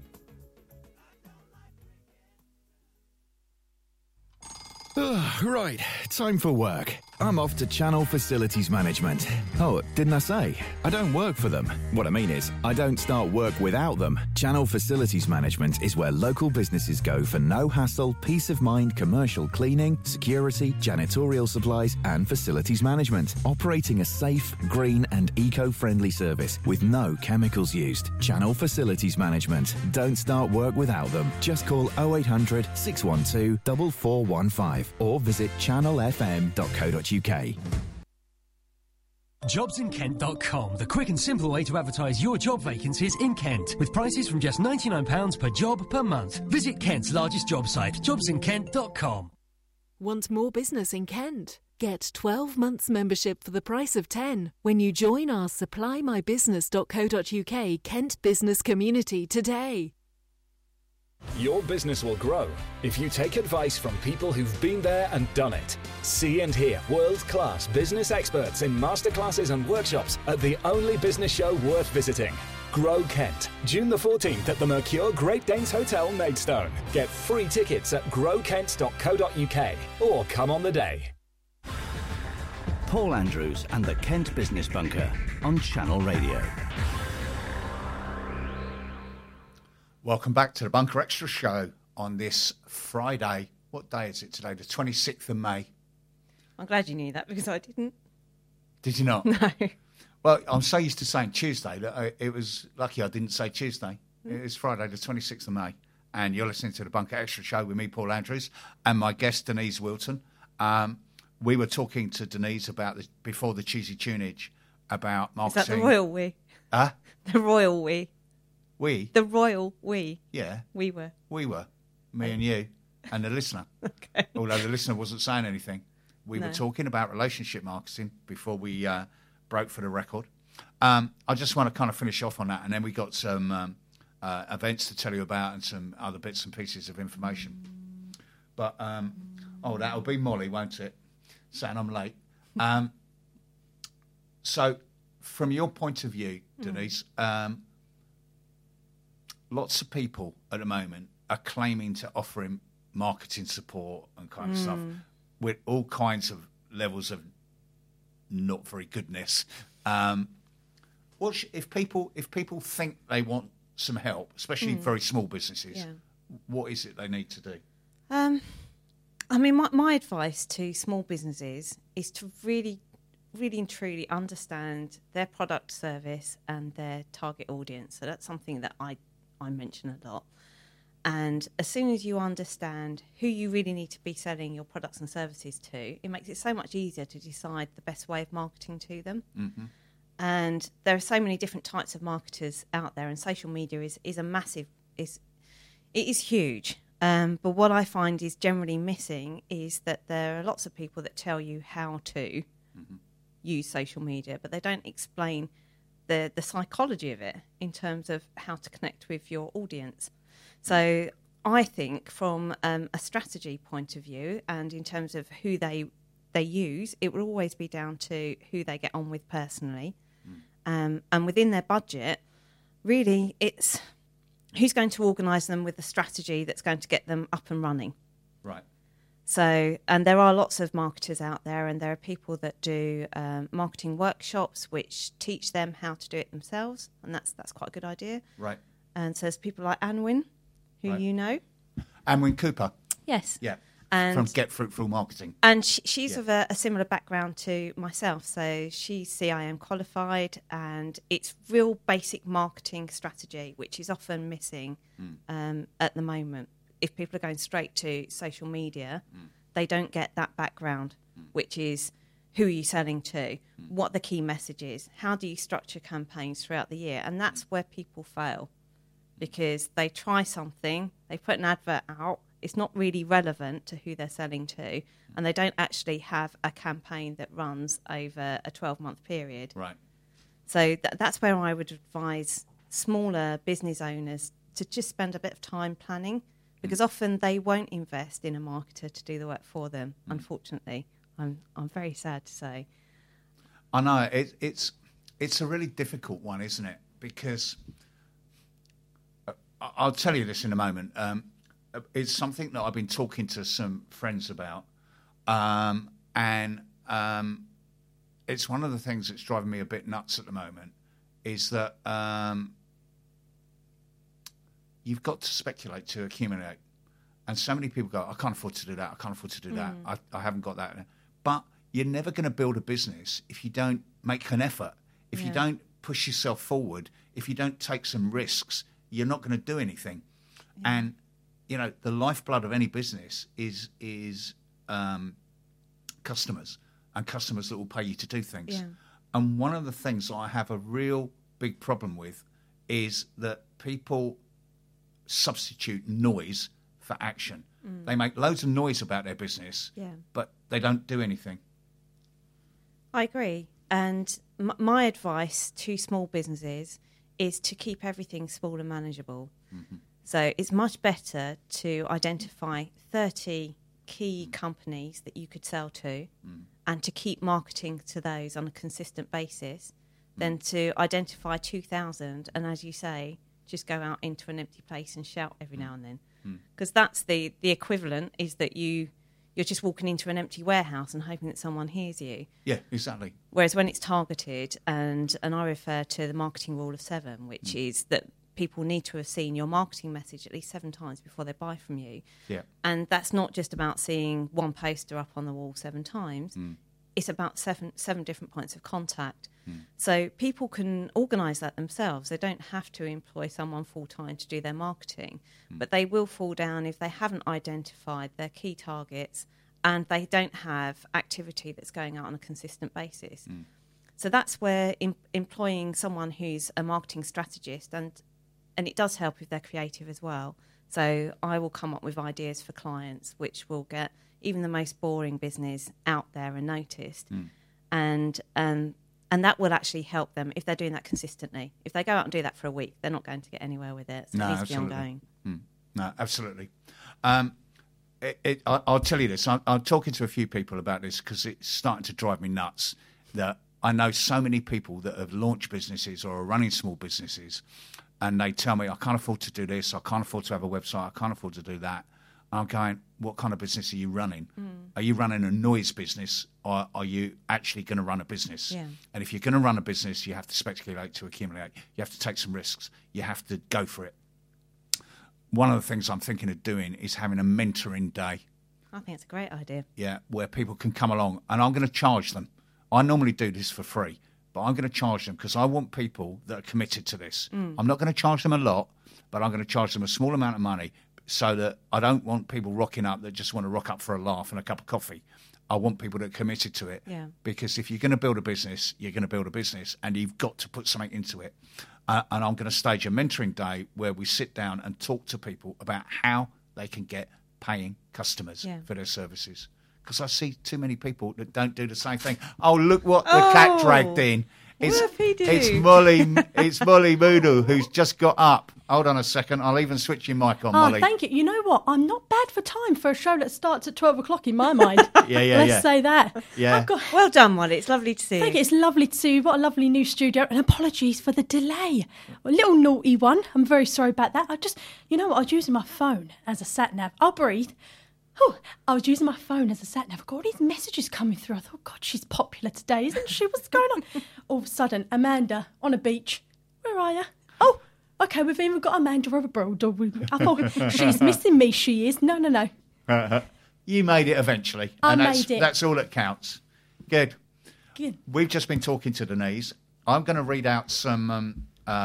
Speaker 1: Right, time for work. I'm off to Channel Facilities Management. Oh, didn't I say? I don't work for them. What I mean is, I don't start work without them. Channel Facilities Management is where local businesses go for no hassle, peace of mind, commercial cleaning, security, janitorial supplies, and facilities management. Operating a safe, green, and eco-friendly service with no chemicals used. Channel Facilities Management. Don't start work without them. Just call 0800 612 4415 or visit channelfm.co.uk.
Speaker 5: JobsInKent.com, the quick and simple way to advertise your job vacancies in Kent, with prices from just £99 per job per month. Visit Kent's largest job site, JobsInKent.com.
Speaker 6: Want more business in Kent? Get 12 months membership for the price of 10 when you join our supplyMyBusiness.co.uk Kent business community today.
Speaker 7: Your business will grow if you take advice from people who've been there and done it. See and hear world-class business experts in masterclasses and workshops at the only business show worth visiting. Grow Kent, June the 14th at the Mercure Great Danes Hotel, Maidstone. Get free tickets at growkent.co.uk or come on the day.
Speaker 1: Paul Andrews and the Kent Business Bunker on Channel Radio.
Speaker 2: Welcome back to the Bunker Extra show on this Friday. What day is it today? The 26th of May.
Speaker 3: I'm glad you knew that because I didn't.
Speaker 2: Did you not?
Speaker 3: No.
Speaker 2: Well, I'm so used to saying Tuesday that it was lucky I didn't say Tuesday. It is Friday, the 26th of May. And you're listening to the Bunker Extra show with me, Paul Andrews, and my guest, Denise Wilton. We were talking to Denise about before the cheesy tunage about marketing.
Speaker 3: Is that the royal we?
Speaker 2: Huh?
Speaker 3: The royal we.
Speaker 2: We?
Speaker 3: The royal we.
Speaker 2: Yeah.
Speaker 3: We were.
Speaker 2: We were. Me and you and the listener.
Speaker 3: Okay.
Speaker 2: Although the listener wasn't saying anything. We
Speaker 3: No.
Speaker 2: were talking about relationship marketing before we broke for the record. I just want to kind of finish off on that, and then we got some events to tell you about and some other bits and pieces of information. But that'll be Molly, won't it? Saying I'm late. So, from your point of view, Denise, lots of people at the moment are claiming to offer him marketing support and kind of stuff with all kinds of levels of not very goodness. If people think they want some help, especially very small businesses, what is it they need to do?
Speaker 3: I mean, my advice to small businesses is to really and truly understand their product, service, and their target audience. So that's something that I mention a lot. And as soon as you understand who you really need to be selling your products and services to, it makes it so much easier to decide the best way of marketing to them. Mm-hmm. And there are so many different types of marketers out there, and social media is a massive, it is huge. But what I find is generally missing is that there are lots of people that tell you how to use social media, but they don't explain the psychology of it in terms of how to connect with your audience. So I think from a strategy point of view, and in terms of who they use, it will always be down to who they get on with personally. And within their budget, really, it's who's going to organise them with the strategy that's going to get them up and running.
Speaker 2: Right.
Speaker 3: So, and there are lots of marketers out there, and there are people that do marketing workshops which teach them how to do it themselves, and that's quite a good idea.
Speaker 2: Right.
Speaker 3: And so there's people like Anwin, who you know.
Speaker 2: Anwin Cooper.
Speaker 3: Yes.
Speaker 2: Yeah.
Speaker 3: And
Speaker 2: from Get Fruitful Marketing.
Speaker 3: And she's of a similar background to myself. So she's CIM qualified, and it's real basic marketing strategy, which is often missing at the moment. If people are going straight to social media, they don't get that background, which is who are you selling to, what the key message is, how do you structure campaigns throughout the year. And that's where people fail, because they try something, they put an advert out, it's not really relevant to who they're selling to, and they don't actually have a campaign that runs over a 12-month period.
Speaker 2: Right.
Speaker 3: So that's where I would advise smaller business owners to just spend a bit of time planning, because often they won't invest in a marketer to do the work for them, unfortunately. I'm very sad to say.
Speaker 2: I know. It's a really difficult one, isn't it? Because I'll tell you this in a moment. It's something that I've been talking to some friends about, and it's one of the things that's driving me a bit nuts at the moment, is that you've got to speculate to accumulate. And so many people go, I can't afford to do that, I can't afford to do that, I haven't got that. But you're never going to build a business if you don't make an effort, if you don't push yourself forward, if you don't take some risks, you're not going to do anything. Yeah. And, you know, the lifeblood of any business is customers, and customers that will pay you to do things. Yeah. And one of the things that I have a real big problem with is that people substitute noise for action. They make loads of noise about their business, but they don't do anything.
Speaker 3: I agree. And my advice to small businesses is to keep everything small and manageable. Mm-hmm. So it's much better to identify 30 key companies that you could sell to and to keep marketing to those on a consistent basis than to identify 2,000 and, as you say, just go out into an empty place and shout every now and then. Because that's the equivalent, is that you're just walking into an empty warehouse and hoping that someone hears you.
Speaker 2: Yeah, exactly.
Speaker 3: Whereas when it's targeted, and I refer to the marketing rule of 7, which is that people need to have seen your marketing message at least 7 times before they buy from you. Yeah. And that's not just about seeing one poster up on the wall 7 times. It's about seven different points of contact. So people can organise that themselves. They don't have to employ someone full-time to do their marketing, but they will fall down if they haven't identified their key targets and they don't have activity that's going out on a consistent basis. So that's where employing someone who's a marketing strategist, and it does help if they're creative as well. So I will come up with ideas for clients which will get even the most boring business out there and noticed. And And that will actually help them if they're doing that consistently. If they go out and do that for a week, they're not going to get anywhere with it. So
Speaker 2: No,
Speaker 3: it needs
Speaker 2: absolutely.
Speaker 3: to be ongoing.
Speaker 2: No, absolutely. I'll tell you this. I'm talking to a few people about this because it's starting to drive me nuts that I know so many people that have launched businesses or are running small businesses, and they tell me, I can't afford to do this, I can't afford to have a website, I can't afford to do that. And I'm going, what kind of business are you running? Are you running a noise business, or are you actually going to run a business?
Speaker 3: Yeah.
Speaker 2: And if you're going to run a business, you have to speculate to accumulate. You have to take some risks. You have to go for it. One of the things I'm thinking of doing is having a mentoring day,
Speaker 3: I think it's a great idea.
Speaker 2: yeah, where people can come along, and I'm going to charge them. I normally do this for free, but I'm going to charge them because I want people that are committed to this. I'm not going to charge them a lot, but I'm going to charge them a small amount of money so that I don't want people rocking up that just want to rock up for a laugh and a cup of coffee. I want people that are committed to it.
Speaker 3: Yeah.
Speaker 2: Because if you're going to build a business, you're going to build a business, and you've got to put something into it. And I'm going to stage a mentoring day where we sit down and talk to people about how they can get paying customers for their services. Because I see too many people that don't do the same thing. Oh, look what the cat dragged in. It's,
Speaker 3: What did he do?
Speaker 2: it's Molly Moodle who's just got up. Hold on a second. I'll even switch your mic on, Molly.
Speaker 8: Thank you. You know what? I'm not bad for time for a show that starts at 12 o'clock in my mind.
Speaker 2: Yeah.
Speaker 8: Let's say that.
Speaker 2: Yeah.
Speaker 8: I've got,
Speaker 3: Well done, Molly. It's lovely to see
Speaker 8: thank
Speaker 3: you.
Speaker 8: you. It's lovely to see you. What a lovely new studio. And apologies for the delay. A little naughty one. I'm very sorry about that. You know what? I was using my phone as a sat-nav. I'll breathe. Oh, I was using my phone as a sat-nav. I've got all these messages coming through. I thought, God, she's popular today, isn't she? What's going on? All of a sudden, Amanda on a beach. Where are you? Oh, okay, we've even got Amanda abroad. I thought, she's missing me, she is. No.
Speaker 2: You made it eventually.
Speaker 8: I
Speaker 2: and
Speaker 8: made it.
Speaker 2: That's all that counts. Good.
Speaker 8: Good.
Speaker 2: We've just been talking to Denise. I'm going to read out some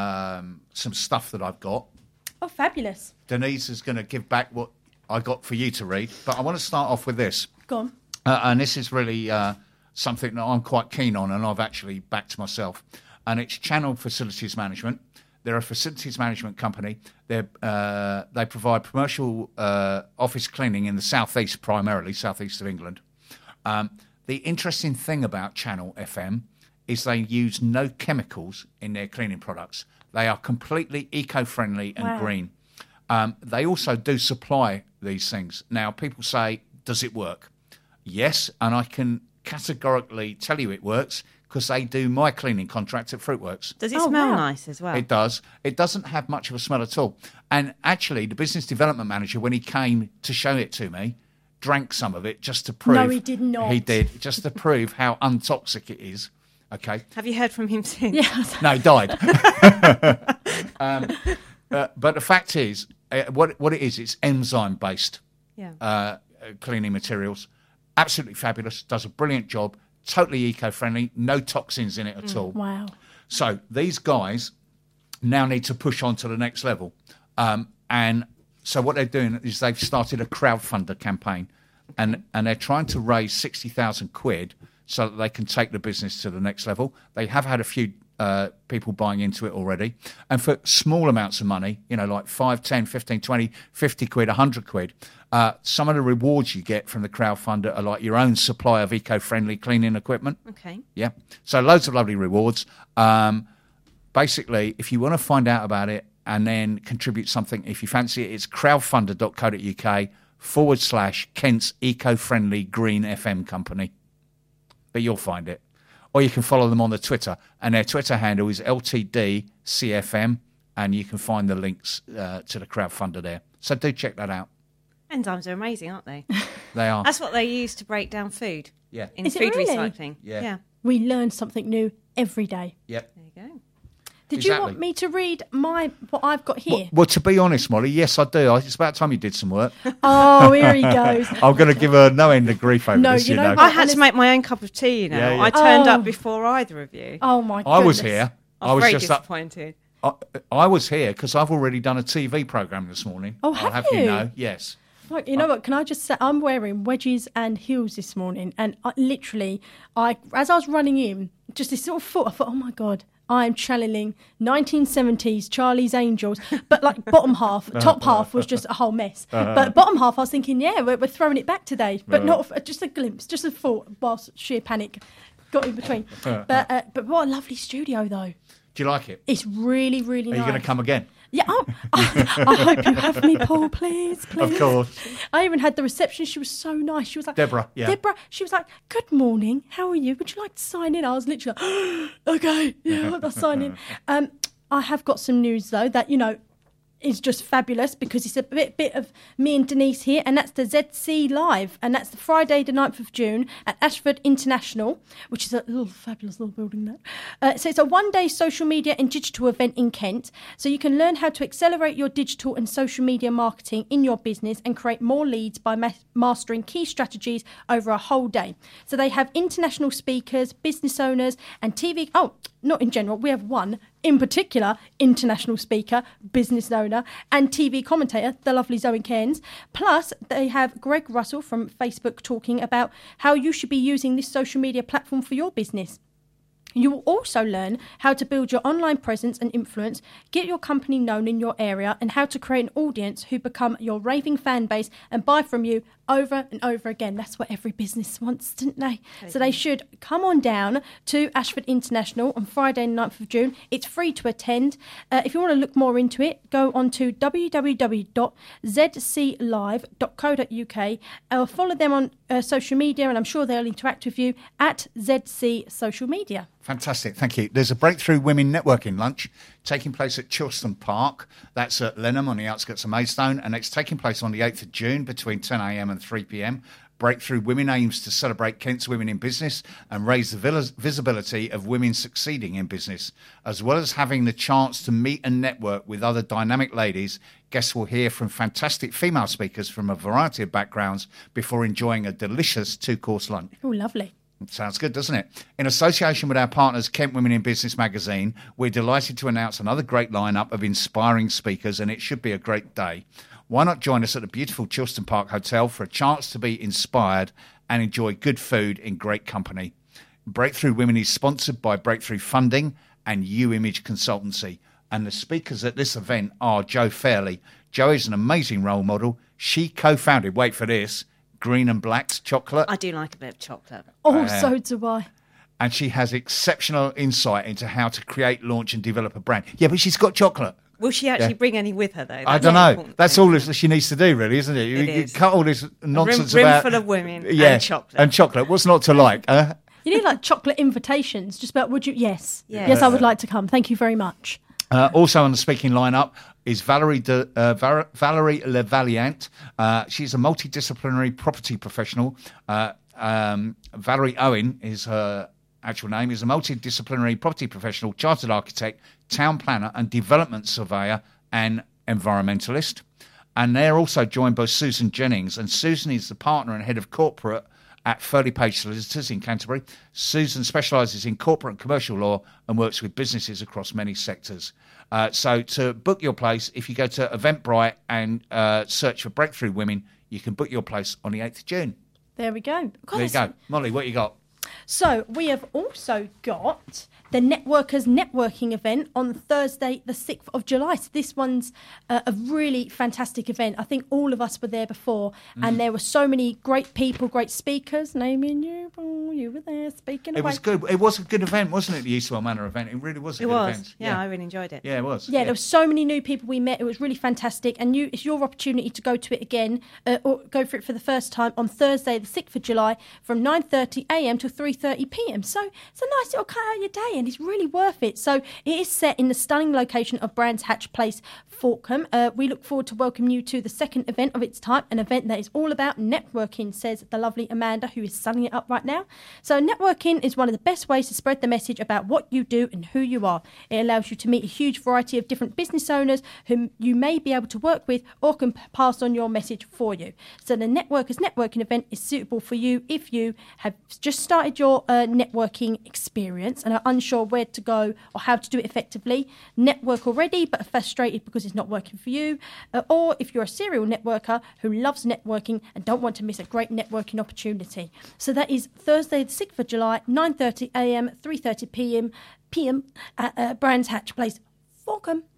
Speaker 2: stuff that I've got.
Speaker 8: Oh, fabulous.
Speaker 2: Denise is going to give back what I got for you to read. But I want to start off with this.
Speaker 8: Go on.
Speaker 2: And this is really something that I'm quite keen on, and I've actually backed myself. And it's Channel Facilities Management. They're a facilities management company. They provide commercial office cleaning in the southeast, primarily southeast of England. The interesting thing about Channel FM is they use no chemicals in their cleaning products. They are completely eco-friendly and green. They also do supply these things. Now, people say, does it work? Yes, and I can categorically tell you it works because they do my cleaning contract at Fruitworks.
Speaker 3: Does it
Speaker 8: Oh,
Speaker 3: smell
Speaker 8: wow.
Speaker 3: nice as well?
Speaker 2: It does. It doesn't have much of a smell at all. And actually, the business development manager, when he came to show it to me, drank some of it just to prove.
Speaker 8: No, he did not.
Speaker 2: He did, just to prove how untoxic it is. Okay.
Speaker 3: Have you heard from him since?
Speaker 8: Yeah.
Speaker 2: No, he died. But the fact is, what it is, it's enzyme-based
Speaker 3: Yeah.
Speaker 2: cleaning materials. Absolutely fabulous. Does a brilliant job. Totally eco-friendly. No toxins in it at all.
Speaker 8: Wow.
Speaker 2: So these guys now need to push on to the next level. And so what they're doing is they've started a crowdfunder campaign, and they're trying to raise 60,000 quid so that they can take the business to the next level. They have had a few people buying into it already. And for small amounts of money, like 5, 10, 15, 20, 50 quid, 100 quid, some of the rewards you get from the crowdfunder are like your own supply of eco-friendly cleaning equipment.
Speaker 3: Okay.
Speaker 2: Yeah. So loads of lovely rewards. Basically, if you want to find out about it and then contribute something, if you fancy it, it's crowdfunder.co.uk/Kent's Eco-Friendly Green FM Company. But you'll find it. Or you can follow them on the Twitter. And their Twitter handle is LTDCFM. And you can find the links to the crowdfunder there. So do check that out.
Speaker 3: Enzymes are amazing, aren't they?
Speaker 2: They are.
Speaker 3: That's what they use to break down food.
Speaker 2: Yeah.
Speaker 3: In
Speaker 8: Is it
Speaker 3: food
Speaker 8: really?
Speaker 3: recycling.
Speaker 2: Yeah.
Speaker 8: We learn something new every day.
Speaker 2: Yep.
Speaker 3: There you go.
Speaker 8: Did you
Speaker 2: Exactly.
Speaker 8: want me to read what I've got here?
Speaker 2: Well, to be honest, Molly, yes, I do. It's about time you did some work.
Speaker 8: Oh, here he goes.
Speaker 2: I'm going to give her no end of grief over
Speaker 8: No,
Speaker 2: this,
Speaker 8: you know
Speaker 3: I had to make my own cup of tea,
Speaker 2: Yeah, yeah.
Speaker 3: I turned
Speaker 8: Oh.
Speaker 3: up before either of you.
Speaker 8: Oh, my goodness.
Speaker 2: I was here.
Speaker 3: I was very disappointed.
Speaker 2: I was here because I've already done a TV programme this morning.
Speaker 8: Oh,
Speaker 2: I'll
Speaker 8: have
Speaker 2: have you
Speaker 8: you?
Speaker 2: know, yes.
Speaker 8: Right, you know what? Can I just say, I'm wearing wedges and heels this morning, and as I was running in, just this little foot, I thought, oh my God, I am channeling 1970s Charlie's Angels, but like bottom half, top half was just a whole mess. But bottom half, I was thinking, yeah, we're throwing it back today, but not just a glimpse, just a thought, whilst sheer panic. got in between. But what a lovely studio, though.
Speaker 2: Do you like it?
Speaker 8: It's really, really
Speaker 2: Are
Speaker 8: nice.
Speaker 2: you going to come again?
Speaker 8: Yeah, I hope you have me, Paul, please.
Speaker 2: Of course.
Speaker 8: I even had the reception. She was so nice. She was like,
Speaker 2: Deborah, yeah.
Speaker 8: Deborah, she was like, good morning. How are you? Would you like to sign in? I was literally like, okay, yeah, I'll sign in. I have got some news, though, that, is just fabulous because it's a bit of me and Denise here, and that's the ZC Live, and that's the Friday the 9th of June at Ashford International, which is a little fabulous little building there. So it's a one-day social media and digital event in Kent, so you can learn how to accelerate your digital and social media marketing in your business and create more leads by mastering key strategies over a whole day. So they have international speakers, business owners and TV... Oh, not in general, we have one in particular international speaker, business owner and TV commentator, the lovely Zoe Cairns. Plus, they have Greg Russell from Facebook talking about how you should be using this social media platform for your business. You will also learn how to build your online presence and influence, get your company known in your area, and how to create an audience who become your raving fan base and buy from you over and over again. That's what every business wants, didn't they? So they should come on down to Ashford International on Friday, 9th of June. It's free to attend. If you want to look more into it, go on to www.zclive.co.uk. Follow them on social media, and I'm sure they'll interact with you at ZC Social Media.
Speaker 2: Fantastic, thank you. There's a Breakthrough Women Networking Lunch taking place at Chilston Park. That's at Lenham on the outskirts of Maidstone, and it's taking place on the 8th of June between 10 a.m. and 3 p.m. Breakthrough Women aims to celebrate Kent's women in business and raise the visibility of women succeeding in business. As well as having the chance to meet and network with other dynamic ladies, guests will hear from fantastic female speakers from a variety of backgrounds before enjoying a delicious two-course lunch.
Speaker 8: Oh, lovely.
Speaker 2: Sounds good, doesn't it? In association with our partners, Kent Women in Business magazine, we're delighted to announce another great lineup of inspiring speakers, and it should be a great day. Why not join us at the beautiful Chilston Park Hotel for a chance to be inspired and enjoy good food in great company? Breakthrough Women is sponsored by Breakthrough Funding and U-Image Consultancy, and the speakers at this event are Jo Fairley. Jo is an amazing role model. She co-founded, wait for this, Green and Black's chocolate.
Speaker 3: I do like a bit of chocolate.
Speaker 8: Oh, so do I.
Speaker 2: And she has exceptional insight into how to create, launch and develop a brand. Yeah, but she's got chocolate.
Speaker 3: Will she actually bring any with her, though?
Speaker 2: I don't know. That's all she needs to do, really, isn't it? You cut all this nonsense
Speaker 3: room
Speaker 2: about...
Speaker 3: full of women and chocolate.
Speaker 2: And chocolate. What's not to like?
Speaker 8: You need like chocolate invitations. Just about, would you? Yes. Yes, I would like to come. Thank you very much.
Speaker 2: Also on the speaking lineup is Valerie Levaliant. She's a multidisciplinary property professional. Valerie Owen is her actual name, is a multidisciplinary property professional, chartered architect, town planner and development surveyor and environmentalist. And they're also joined by Susan Jennings. And Susan is the partner and head of corporate at Furley Page Solicitors in Canterbury. Susan specialises in corporate and commercial law and works with businesses across many sectors. So to book your place, if you go to Eventbrite and search for Breakthrough Women, you can book your place on the 8th of June.
Speaker 8: There we go. God,
Speaker 2: There you go. Molly, what you got?
Speaker 8: So we have also got the Networkers Networking event on Thursday, the 6th of July. So this one's a really fantastic event. I think all of us were there before, and there were so many great people, great speakers. Naming you, Paul, you were there speaking.
Speaker 2: It was good. It was a good event, wasn't it? The Eastwell Manor event. It really was a good event.
Speaker 3: Yeah, I really enjoyed it.
Speaker 2: Yeah, it was.
Speaker 8: Yeah, there were so many new people we met. It was really fantastic. And it's your opportunity to go to it again, or go for it for the first time on Thursday, the 6th of July, from 9:30 a.m. to 3:30 p.m. So it's a nice little cut out of your day, and it's really worth it. So it is set in the stunning location of Brands Hatch Place, Forkham. We look forward to welcoming you to the second event of its type, an event that is all about networking, says the lovely Amanda, who is sunning it up right now. So networking is one of the best ways to spread the message about what you do and who you are. It allows you to meet a huge variety of different business owners whom you may be able to work with or can pass on your message for you. So the Networkers Networking event is suitable for you if you have just started your networking experience and are unsure where to go or how to do it effectively, network already but are frustrated because it's not working for you, or if you're a serial networker who loves networking and don't want to miss a great networking opportunity. So that is Thursday the 6th of July, 9:30 a.m, 3:30 p.m. at Brands Hatch Place, Forkham.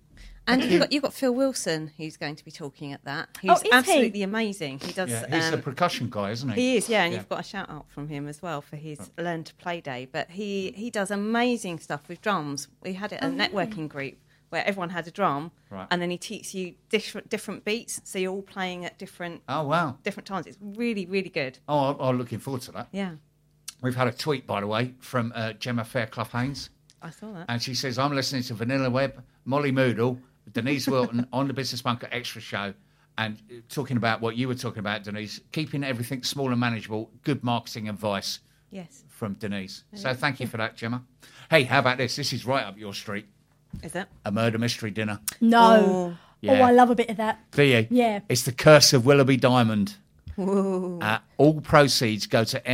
Speaker 3: And you've got Phil Wilson, who's going to be talking at that.
Speaker 8: Oh,
Speaker 3: Who's
Speaker 8: is he?
Speaker 3: absolutely amazing. He does.
Speaker 2: Yeah, he's the percussion guy, isn't he?
Speaker 3: He is, yeah, and you've got a shout out from him as well for his Learn to Play Day. But he does amazing stuff with drums. We had it at a networking group where everyone had a drum,
Speaker 2: Right.
Speaker 3: and then he teaches you different beats, so you're all playing at different different times. It's really, really good.
Speaker 2: Oh, I'm looking forward to that.
Speaker 3: Yeah,
Speaker 2: We've had a tweet, by the way, from Gemma Fairclough Haynes.
Speaker 3: I saw that.
Speaker 2: And she says, I'm listening to Vanilla Webb, Molly Moodle, Denise Wilton on the Business Bunker Extra Show, and talking about what you were talking about, Denise, keeping everything small and manageable, good marketing advice
Speaker 3: Yes,
Speaker 2: from Denise. So thank you for that, Gemma. Hey, how about this? This is right up your street.
Speaker 3: is it?
Speaker 2: A murder mystery dinner.
Speaker 8: No.
Speaker 2: Yeah.
Speaker 8: Oh, I love a bit of that.
Speaker 2: Do you?
Speaker 8: Yeah.
Speaker 2: It's The Curse of Willoughby Diamond.
Speaker 3: Whoa.
Speaker 2: All proceeds go to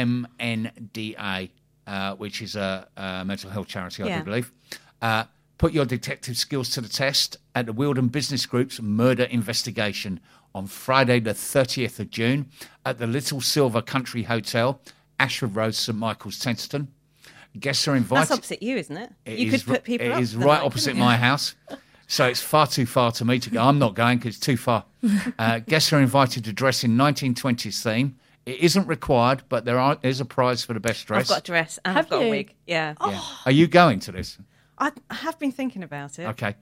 Speaker 2: MNDA, which is a mental health charity, I
Speaker 3: Yeah.
Speaker 2: do believe. Put your detective skills to the test at the Wilden Business Group's murder investigation on Friday, the 30th of June, at the Little Silver Country Hotel, Ashford Road, St Michael's, Tenterton. Guests are invited.
Speaker 3: That's opposite you, isn't it?
Speaker 2: It
Speaker 3: You
Speaker 2: is
Speaker 3: could put people
Speaker 2: It
Speaker 3: up
Speaker 2: is
Speaker 3: for
Speaker 2: right
Speaker 3: that,
Speaker 2: opposite
Speaker 3: couldn't you?
Speaker 2: my house. So it's far too far to me to go. I'm not going because it's too far. Guests are invited to dress in 1920s theme. It isn't required, but there's a prize for the best dress.
Speaker 3: I've got a dress and
Speaker 8: Have
Speaker 3: I've got
Speaker 8: you?
Speaker 3: a wig. Yeah.
Speaker 2: Yeah. Are you going to this?
Speaker 3: I have been thinking about it.
Speaker 2: Okay.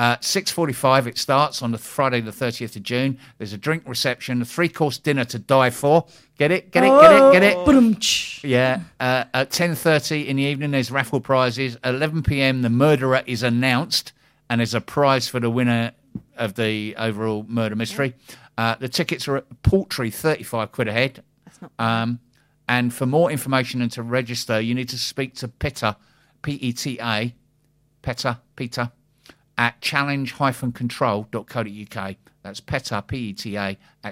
Speaker 2: 6:45 it starts on the Friday the 30th of June. There's a drink reception, a 3-course dinner to die for. Get it? Get it? Get it? Get it?
Speaker 8: Ba-dum-tsh.
Speaker 2: Yeah. At 10:30 in the evening, there's raffle prizes. 11 p.m, the murderer is announced, and there's a prize for the winner of the overall murder mystery. The tickets are at paltry £35 a head.
Speaker 3: That's not
Speaker 2: And for more information and to register, you need to speak to Peter, P-E-T-A, Peter, at challenge-control.co.uk. That's Peter, P-E-T-A, at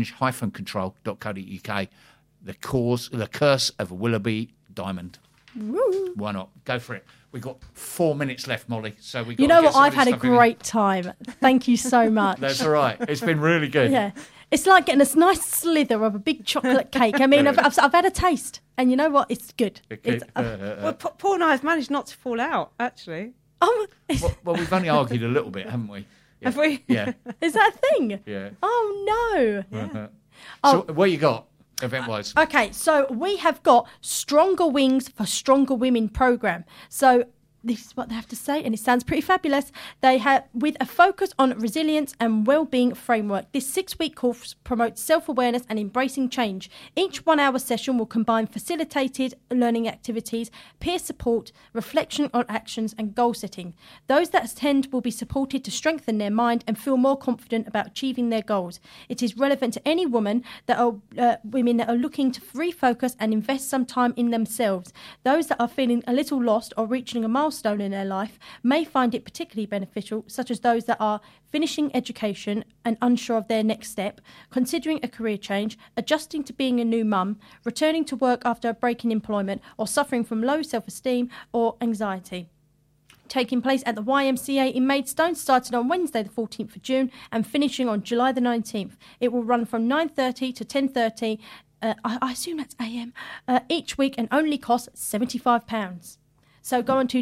Speaker 2: challenge-control.co.uk. The Curse of Willoughby Diamond. Why not? Go for it. We've got 4 minutes left, Molly. So we.
Speaker 8: You know what? I've had a great time. Thank you so much.
Speaker 2: That's all right. It's been really good.
Speaker 8: Yeah. It's like getting a nice slither of a big chocolate cake. I mean, I've had a taste, and you know what? It's good.
Speaker 2: Okay.
Speaker 3: Well, Paul and I have managed not to fall out, actually.
Speaker 2: Well, we've only argued a little bit, haven't we? Yeah.
Speaker 3: Have we?
Speaker 2: Yeah.
Speaker 8: Is that a thing?
Speaker 2: Yeah.
Speaker 8: Oh, no.
Speaker 2: So what you got, event-wise?
Speaker 8: Okay, so we have got Stronger Wings for Stronger Women program. So this is what they have to say, and it sounds pretty fabulous. They have, with a focus on resilience and well-being framework, this 6-week course promotes self-awareness and embracing change. Each 1-hour session will combine facilitated learning activities, peer support, reflection on actions, and goal setting. Those that attend will be supported to strengthen their mind and feel more confident about achieving their goals. It is relevant to any women that are women that are looking to refocus and invest some time in themselves. Those that are feeling a little lost or reaching a milestone in their life may find it particularly beneficial, such as those that are finishing education and unsure of their next step, considering a career change, adjusting to being a new mum, returning to work after a break in employment, or suffering from low self-esteem or anxiety. Taking place at the YMCA in Maidstone, starting on Wednesday the 14th of June and finishing on July the 19th. It will run from 9:30 to 10:30, I assume that's AM, each week, and only costs £75. So go on to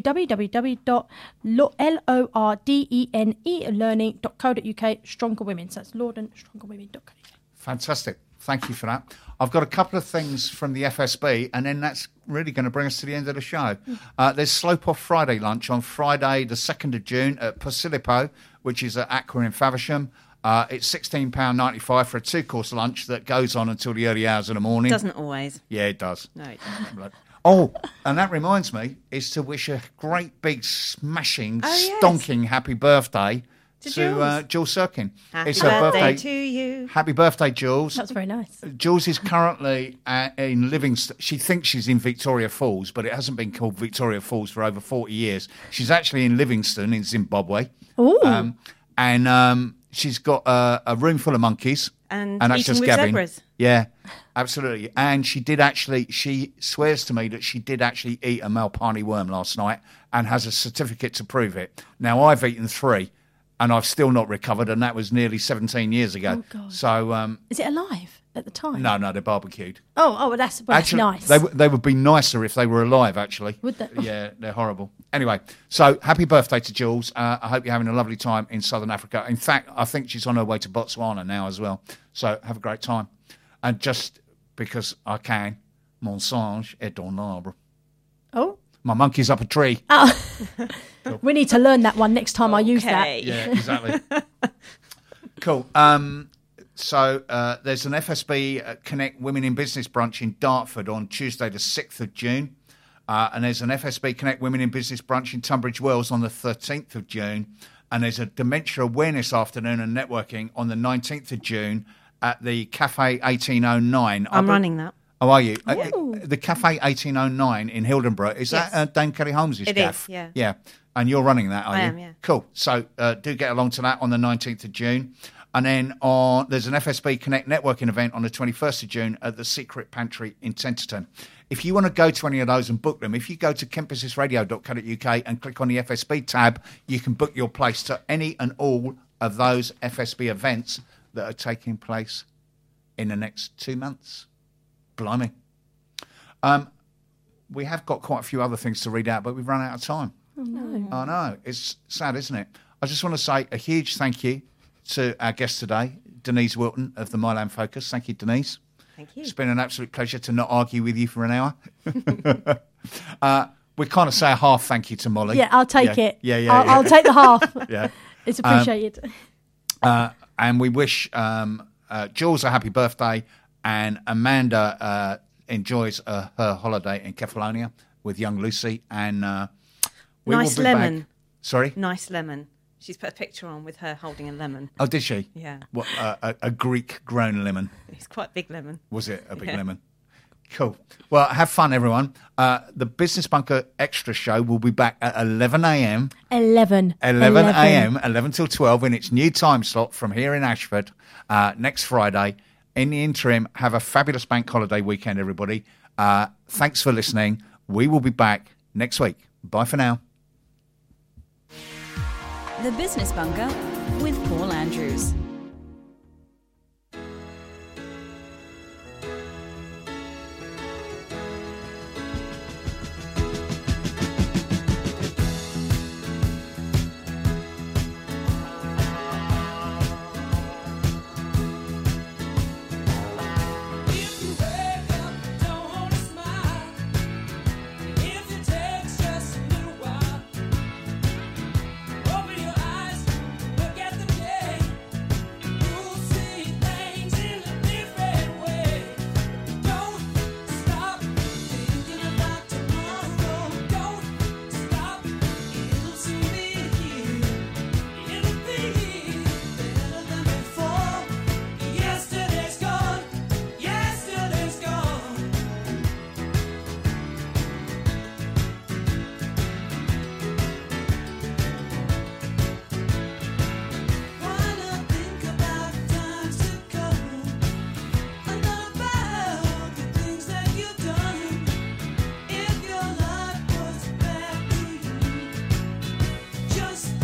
Speaker 8: www.lordenelearning.co.uk, Stronger Women. So that's lordenstrongerwomen.co.uk.
Speaker 2: Fantastic. Thank you for that. I've got a couple of things from the FSB, and then that's really going to bring us to the end of the show. There's Slope Off Friday lunch on Friday, the 2nd of June at Posilipo, which is at Aqua in Faversham. It's £16.95 for a 2-course lunch that goes on until the early hours of the morning.
Speaker 3: Doesn't always.
Speaker 2: Yeah, it does.
Speaker 3: No, it doesn't.
Speaker 2: Oh, and that reminds me, is to wish a great big smashing, stonking happy birthday to Jules Sirkin.
Speaker 3: Happy
Speaker 2: It's her
Speaker 3: birthday to you.
Speaker 2: Happy birthday, Jules.
Speaker 8: That's very nice.
Speaker 2: Jules is currently in Livingston. She thinks she's in Victoria Falls, but it hasn't been called Victoria Falls for over 40 years. She's actually in Livingston in Zimbabwe.
Speaker 8: Ooh.
Speaker 2: She's got a room full of monkeys.
Speaker 3: And
Speaker 2: that's
Speaker 3: eating
Speaker 2: just
Speaker 3: with
Speaker 2: Gavin.
Speaker 3: zebras.
Speaker 2: Yeah, absolutely. And she swears to me that she did actually eat a Malpani worm last night and has a certificate to prove it. Now, I've eaten 3 and I've still not recovered, and that was nearly 17 years ago.
Speaker 8: Oh, God.
Speaker 2: So,
Speaker 8: Is it alive? at the time?
Speaker 2: No, they're barbecued.
Speaker 8: Well, that's nice.
Speaker 2: They would be nicer if they were alive, actually.
Speaker 8: Would they?
Speaker 2: Yeah, they're horrible. Anyway, so happy birthday to Jules. I hope you're having a lovely time in Southern Africa. In fact, I think she's on her way to Botswana now as well. So have a great time. And just because I can, mon singe est dans l'arbre.
Speaker 8: Oh.
Speaker 2: My monkey's up a tree.
Speaker 8: Oh. We need to learn that one next time I use that.
Speaker 2: Yeah, exactly. Cool. So there's an FSB Connect Women in Business brunch in Dartford on Tuesday the 6th of June. And there's an FSB Connect Women in Business brunch in Tunbridge Wells on the 13th of June. And there's a Dementia Awareness Afternoon and Networking on the 19th of June at the Cafe 1809.
Speaker 3: I'm running that.
Speaker 2: Oh, are you? The Cafe 1809 in Hildenborough. Is
Speaker 3: Yes.
Speaker 2: that Dame Kelly Holmes'
Speaker 3: It
Speaker 2: gaff?
Speaker 3: is, yeah.
Speaker 2: Yeah. And you're running that, are you?
Speaker 3: I am, yeah.
Speaker 2: Cool. So do get along to that on the 19th of June. And then there's an FSB Connect networking event on the 21st of June at the Secret Pantry in Tenterton. If you want to go to any of those and book them, if you go to kentbusinessradio.co.uk and click on the FSB tab, you can book your place to any and all of those FSB events that are taking place in the next 2 months. Blimey. We have got quite a few other things to read out, but we've run out of time.
Speaker 8: Oh, no.
Speaker 2: I know. It's sad, isn't it? I just want to say a huge thank you to our guest today, Denise Wilton of the Milan Focus. Thank you, Denise.
Speaker 3: Thank you.
Speaker 2: It's been an absolute pleasure to not argue with you for an hour. We kind of say a half thank you to Molly.
Speaker 8: Yeah, I'll take it.
Speaker 2: Yeah.
Speaker 8: I'll take the half.
Speaker 2: Yeah.
Speaker 8: It's appreciated.
Speaker 2: And we wish Jules a happy birthday, and Amanda enjoys her holiday in Kefalonia with young Lucy. And we
Speaker 3: Nice
Speaker 2: will be
Speaker 3: lemon.
Speaker 2: back. Sorry?
Speaker 3: Nice lemon. She's put a picture on with her holding a lemon.
Speaker 2: Oh, did she?
Speaker 3: Yeah.
Speaker 2: What, a Greek-grown lemon.
Speaker 3: It's quite a big lemon.
Speaker 2: Was it a big
Speaker 3: Yeah.
Speaker 2: lemon? Cool. Well, have fun, everyone. The Business Bunker Extra Show will be back at 11 a.m.
Speaker 8: 11
Speaker 2: a.m., 11 till 12 in its new time slot from here in Ashford next Friday. In the interim, have a fabulous bank holiday weekend, everybody. Thanks for listening. We will be back next week. Bye for now.
Speaker 9: The Business Bunker with Paul Andrews.